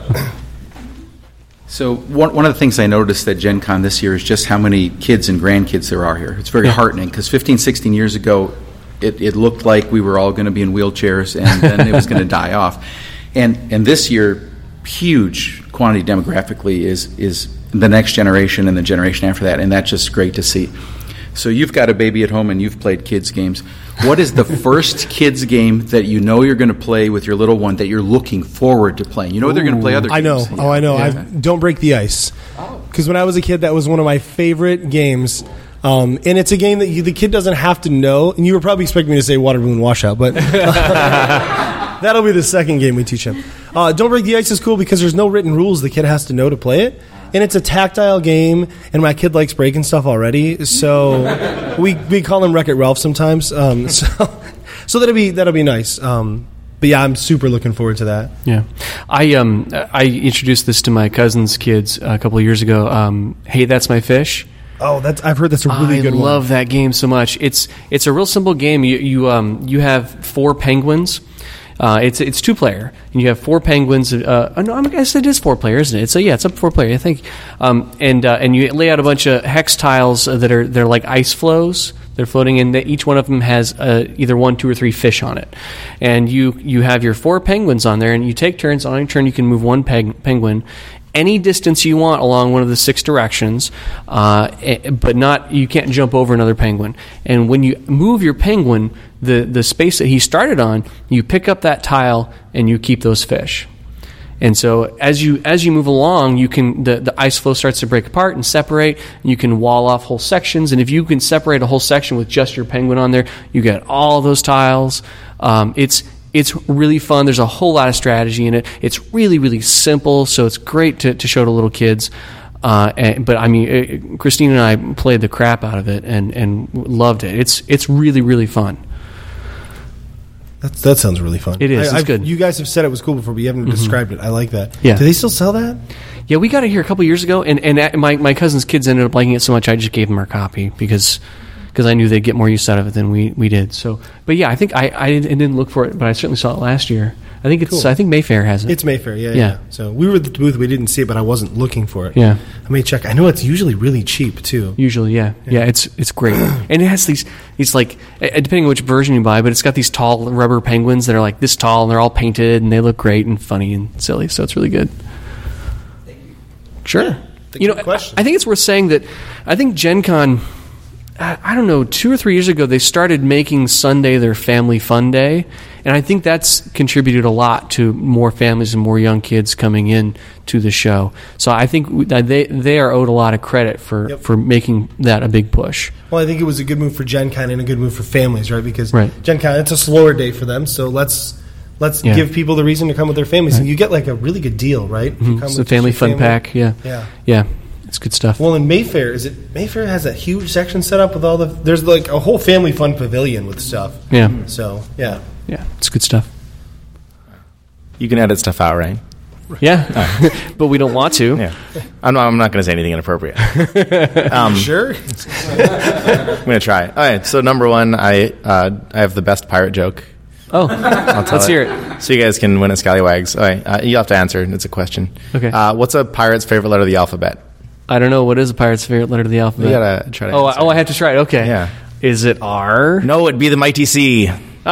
So one one of the things I noticed at Gen Con this year is just how many kids and grandkids there are here. It's very yeah. heartening because fifteen, sixteen years ago, it, it looked like we were all going to be in wheelchairs and then it was going to die off. And and this year, huge quantity demographically is is the next generation and the generation after that, and that's just great to see. So you've got a baby at home and you've played kids games. What is the first kids game that you know you're going to play with your little one that you're looking forward to playing? You know Ooh, they're going to play other I games. know. Yeah. Oh, I know. Yeah. Don't Break the Ice. Because when I was a kid, that was one of my favorite games. Um, and it's a game that you, the kid doesn't have to know. And you were probably expecting me to say Water Balloon Washout, but that'll be the second game we teach him. Uh, Don't Break the Ice is cool because there's no written rules the kid has to know to play it. And it's a tactile game, and my kid likes breaking stuff already, so we we call him Wreck-It Ralph sometimes. Um, so so that'll be that'll be nice. Um, but yeah, I'm super looking forward to that. Yeah, I um I introduced this to my cousin's kids a couple of years ago. Um, hey, That's My Fish. Oh, that's I've heard that's a really I good one. I love that game so much. It's it's a real simple game. You you um you have four penguins. Uh, it's it's two player, and you have four penguins. Uh, no, I guess it is four player, isn't it? So yeah, it's up to four player, I think. Um, and uh, and you lay out a bunch of hex tiles that are they're like ice flows. They're floating, and each one of them has uh, either one, two, or three fish on it. And you you have your four penguins on there, and you take turns. On your turn, you can move one peg- penguin any distance you want along one of the six directions, uh, but not you can't jump over another penguin. And when you move your penguin, the, the space that he started on, you pick up that tile and you keep those fish. And so as you as you move along, you can the, the ice flow starts to break apart and separate. And you can wall off whole sections, and if you can separate a whole section with just your penguin on there, you get all those tiles. Um, it's It's really fun. There's a whole lot of strategy in it. It's really, really simple, so it's great to, to show to little kids. Uh, and, but I mean, it, Christine and I played the crap out of it and, and loved it. It's it's really, really fun. That's, that sounds really fun. It is. I, it's I've, good. You guys have said it was cool before, but you haven't mm-hmm. described it. I like that. Yeah. Do they still sell that? Yeah, we got it here a couple years ago, and, and my, my cousin's kids ended up liking it so much I just gave them our copy because... because I knew they'd get more use out of it than we, we did. So, but yeah, I think I, I didn't look for it, but I certainly saw it last year. I think it's cool. I think Mayfair has it. It's Mayfair, yeah, yeah, yeah. So we were at the booth, we didn't see it, but I wasn't looking for it. Yeah, I may check. I know it's usually really cheap too. Usually, yeah, yeah. yeah it's it's great, and it has these these like depending on which version you buy, but it's got these tall rubber penguins that are like this tall, and they're all painted, and they look great and funny and silly. So it's really good. Thank you. Sure. Yeah, you know, I, I think it's worth saying that I think Gen Con. I I don't know, two or three years ago, they started making Sunday their family fun day, and I think that's contributed a lot to more families and more young kids coming in to the show. So I think they they are owed a lot of credit for, Yep. for making that a big push. Well, I think it was a good move for Gen Con and a good move for families, right? Because Right. Gen Con, it's a slower day for them, so let's let's Yeah. give people the reason to come with their families, Right. and you get like a really good deal, right? If you Mhm. come It's with a family just your fun pack, yeah. Yeah. Yeah, it's good stuff. Well, in Mayfair, is it Mayfair has a huge section set up with all the. There's like a whole family fun pavilion with stuff. Yeah. So yeah. Yeah, it's good stuff. You can edit stuff out, right? Yeah, but we don't want to. Yeah, I'm not, I'm not going to say anything inappropriate. Um, Sure. I'm going to try. All right, so number one, I uh, I have the best pirate joke. Oh, I'll tell let's it. hear it. So you guys can win a Scallywags. All right, uh, you have to answer. It's a question. Okay. Uh, what's a pirate's favorite letter of the alphabet? I don't know. What is a pirate's favorite letter of the alphabet? You gotta try to Oh, I, answer. oh, I have to try it. Okay. Yeah. Is it R? No, it'd be the mighty C.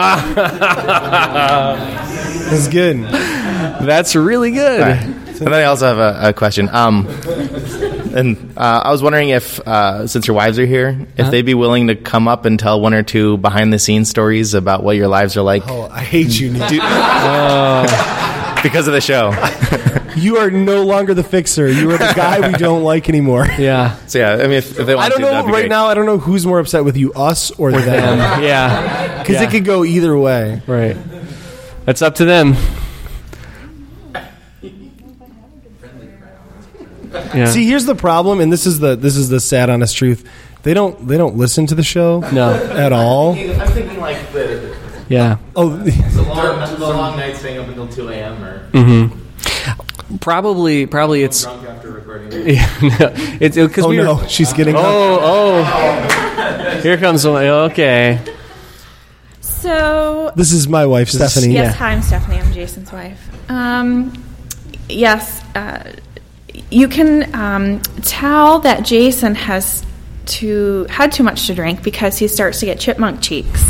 That's good. That's really good. All right. And then I also have a, a question. Um, and uh, I was wondering if, uh, since your wives are here, if Uh-huh. they'd be willing to come up and tell one or two behind-the-scenes stories about what your lives are like. Oh, I hate you, Nick. Because of the show. You are no longer the fixer. You are the guy we don't like anymore. Yeah. So yeah, I mean, if, if they want I don't to, know that'd be right great. now. I don't know who's more upset with you, us or, them. Yeah. Because Yeah. it could go either way. Right. That's up to them. Yeah. See, here's the problem, and this is the this is the sad, honest truth. They don't they don't listen to the show. No. At all. I'm thinking like the, Yeah. Oh, it's a long, it's a long night staying up until two a.m. or Mm-hmm. Probably, probably it's. drunk after recording. Yeah, no, it's because oh we no, were, she's getting. Oh, oh. Here comes one. Okay. So, This is my wife, Stephanie. yes, Yeah. hi, I'm Stephanie. I'm Jason's wife. Um, yes, uh, you can um, tell that Jason has to had too much to drink because he starts to get chipmunk cheeks.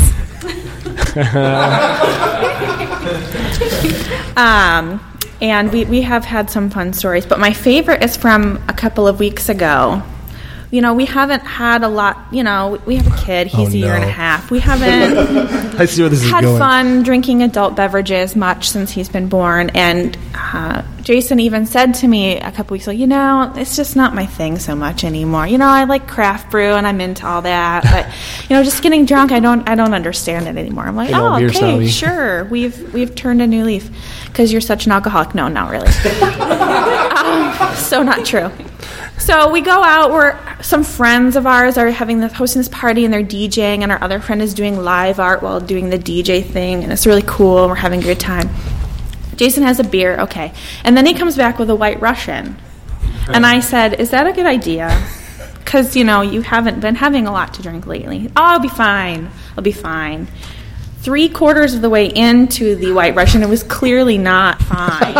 um, and we, we have had some fun stories, but my favorite is from a couple of weeks ago. You know, we haven't had a lot, you know, we have a kid, he's Oh, a year no. and a half. We haven't I see where this is had going. fun drinking adult beverages much since he's been born. And uh, Jason even said to me a couple weeks ago, you know, it's just not my thing so much anymore. You know, I like craft brew and I'm into all that, but you know, just getting drunk, I don't, I don't understand it anymore. I'm like, You know, oh, beer okay, snobby. sure, we've we've turned a new leaf because you're such an alcoholic. No, not really. um, so not true. So we go out. We're some friends of ours are having this hosting this party and they're DJing, and our other friend is doing live art while doing the D J thing, and it's really cool. We're having a good time. Jason has a beer, okay, and then he comes back with a White Russian, and I said, "Is that a good idea? Because you know you haven't been having a lot to drink lately." Oh, I'll be fine. I'll be fine. Three quarters of the way into the White Russian, it was clearly not fine.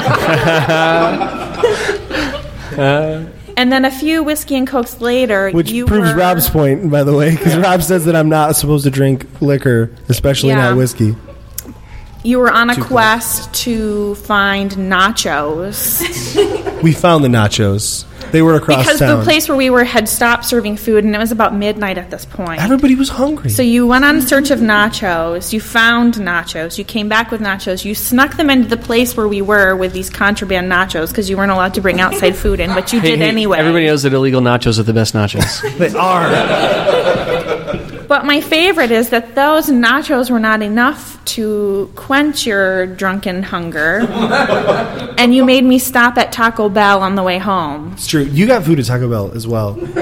Uh, And then a few whiskey and cokes later, Which you proves were, Rob's point, by the way, because Rob says that I'm not supposed to drink liquor, especially Yeah. not whiskey. you were on a Too quest to find nachos We found the nachos. They were across because town. the place where we were had stopped serving food, and it was about midnight at this point. Everybody was hungry. So you went on search of nachos. You found nachos. You came back with nachos. You snuck them into the place where we were with these contraband nachos because you weren't allowed to bring outside food in, but you hey, did hey, anyway. Everybody knows that illegal nachos are the best nachos. They are. But my favorite is that those nachos were not enough to quench your drunken hunger, and you made me stop at Taco Bell on the way home. It's true. You got food at Taco Bell as well. So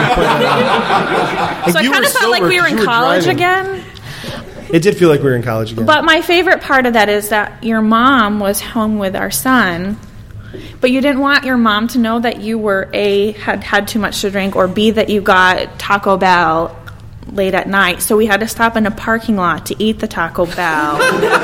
I kind of felt like we were in college again. It did feel like we were in college again. But my favorite part of that is that your mom was home with our son, but you didn't want your mom to know that you were A, had had too much to drink, or B, that you got Taco Bell late at night. So we had to stop in a parking lot to eat the Taco Bell.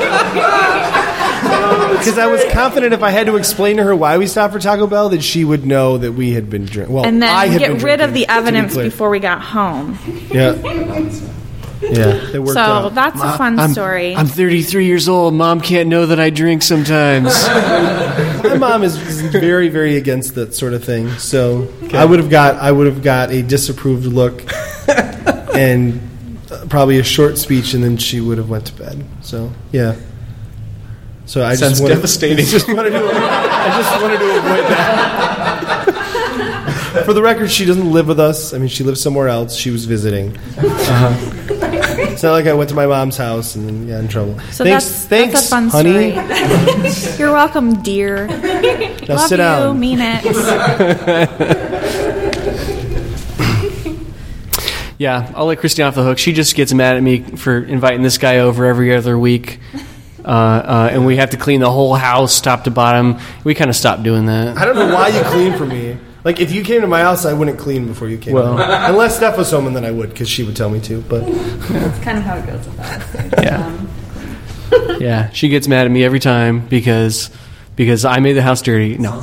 Because I was confident if I had to explain to her why we stopped for Taco Bell, that she would know that we had been drinking. Well, and I then had been get rid of drinking, the to be evidence clear. before we got home. Yeah. Yeah, it worked So out. that's a fun I'm, story. I'm thirty-three years old. Mom can't know that I drink sometimes. My mom is very, very against that sort of thing. So I would have got, I would have got a disapproved look and uh, probably a short speech, and then she would have went to bed. So yeah. So I Sounds just wanted, devastating. Just wanted to, I just wanted to avoid that. For the record, she doesn't live with us. I mean, she lives somewhere else. She was visiting. Uh-huh. It's not like I went to my mom's house and then got in trouble. So thanks, that's, thanks, that's a fun honey. story. You're welcome, dear. Now Love sit you, down. mean it. Yeah, I'll let Christine off the hook. She just gets mad at me for inviting this guy over every other week. Uh, uh, and we have to clean the whole house top to bottom. We kind of stopped doing that. I don't know why you clean for me. Like, if you came to my house, I wouldn't clean before you came. Well. Unless Steph was home, and then I would, because she would tell me to. But That's kind of how it goes with us. Yeah. Um, Yeah, she gets mad at me every time because because I made the house dirty. No.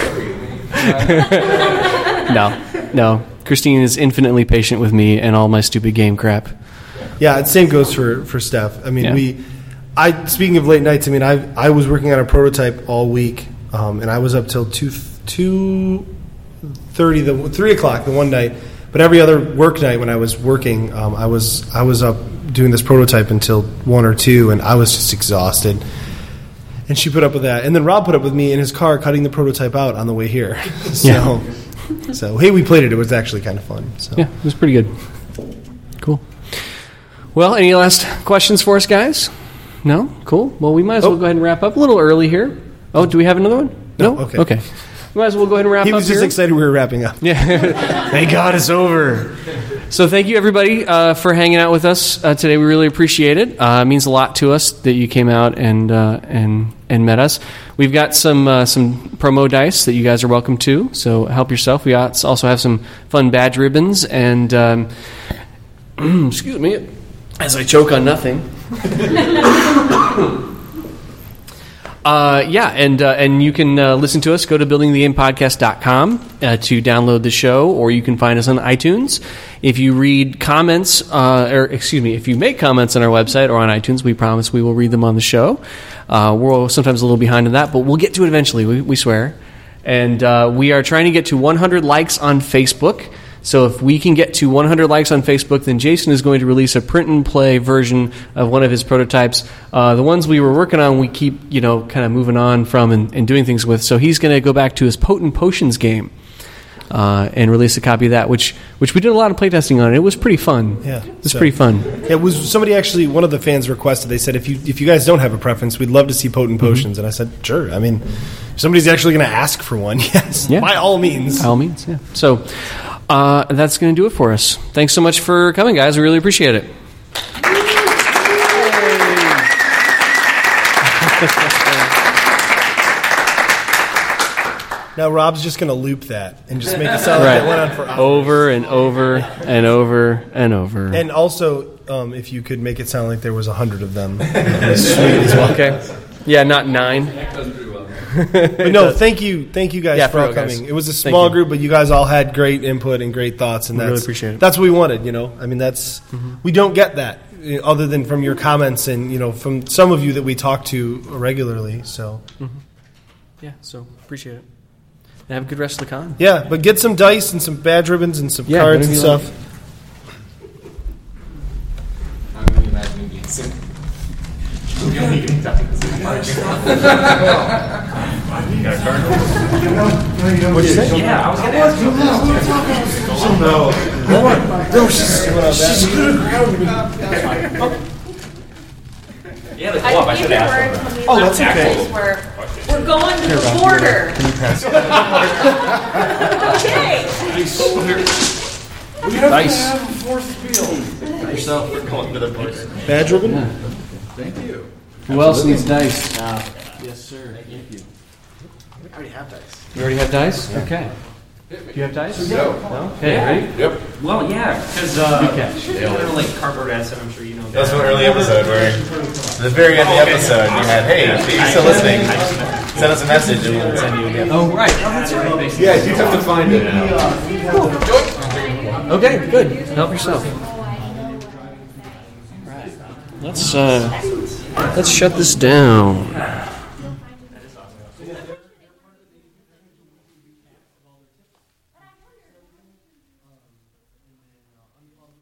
no, no. Christine is infinitely patient with me and all my stupid game crap. yeah, the same goes for, for Steph. I mean, Yeah. we. I speaking of late nights, I mean, I I was working on a prototype all week, um, and I was up till two two thirty, the three o'clock the one night. But every other work night when I was working, um, I was I was up doing this prototype until one or two, and I was just exhausted. And she put up with that, and then Rob put up with me in his car cutting the prototype out on the way here. so, Yeah. so hey, we played it. It was actually kind of fun. So. Yeah, it was pretty good. Cool. Well, any last questions for us, guys? No? Cool. Well, we might as well Oh. go ahead and wrap up. A little early here. Oh, do we have another one? No, okay. Okay. We might as well go ahead and wrap He up was just here. excited we were wrapping up. Yeah. Thank God it's over. So thank you, everybody, uh, for hanging out with us uh, today. We really appreciate it. Uh, it means a lot to us that you came out and uh, and and met us. We've got some uh, some promo dice that you guys are welcome to, so help yourself. We also have some fun badge ribbons, and um, excuse me, as I choke on nothing. Uh, yeah, and uh, and you can uh, listen to us. Go to building the game podcast dot com uh, to download the show, or you can find us on iTunes. If you read comments, uh, or excuse me, if you make comments on our website or on iTunes, we promise we will read them on the show. Uh, we're sometimes a little behind on that, but we'll get to it eventually, we, we swear. And uh, we are trying to get to one hundred likes on Facebook. So if we can get to one hundred likes on Facebook, then Jason is going to release a print and play version of one of his prototypes. Uh, the ones we were working on, we keep, you know, kind of moving on from and, and doing things with. So he's going to go back to his Potent Potions game uh, and release a copy of that, which which we did a lot of playtesting on. It was pretty fun. Yeah, it was so- pretty fun. It was somebody actually. One of the fans requested. They said, "If you if you guys don't have a preference, we'd love to see Potent Potions." And I said, "Sure." I mean, if somebody's actually going to ask for one, yes, Yeah. by all means. By all means, yeah. So uh, that's going to do it for us. Thanks so much for coming, guys. We really appreciate it. Now Rob's just going to loop that and just make it sound like it went on for hours. Over and over and over and over. And also, um, if you could make it sound like there was a hundred of them, that was sweet as well. Okay. Yeah, not nine. But no, thank you, thank you guys Yeah, for for all real, guys. coming. It was a Thank small you. group, but you guys all had great input and great thoughts, and We that's really appreciate it. that's what we wanted. You know, I mean, that's we don't get that you know, other than from your comments and you know from some of you that we talk to regularly. So Yeah, so appreciate it. And have a good rest of the con. yeah, but get some dice and some badge ribbons and some Yeah, cards and whatever you stuff. I'm really imagining being sick. What'd you say? Yeah, I was going to ask you No, no, she's doing all that. Yeah, the co-op, I should have asked them. Oh, that's okay. We're, we're going to the border. Can you pass it? Okay. Nice. Yourself, we're going to the border. Badge ribbon? Thank you. Who else needs dice? Yes, sir. Thank you. We already have dice. You already have dice? Okay. Do you have dice? No. Okay, ready? Yep. Well, yeah, because uh, Good catch. you know, like cardboard acid, I'm sure you know. That was an early episode where, at the very end of the episode, you had, hey, if you're still listening, send us a message and we'll send you a gift. Oh, right. Oh, that's right. Yeah, you have to find it now. Okay, good. Help yourself. Let's uh, let's shut this down.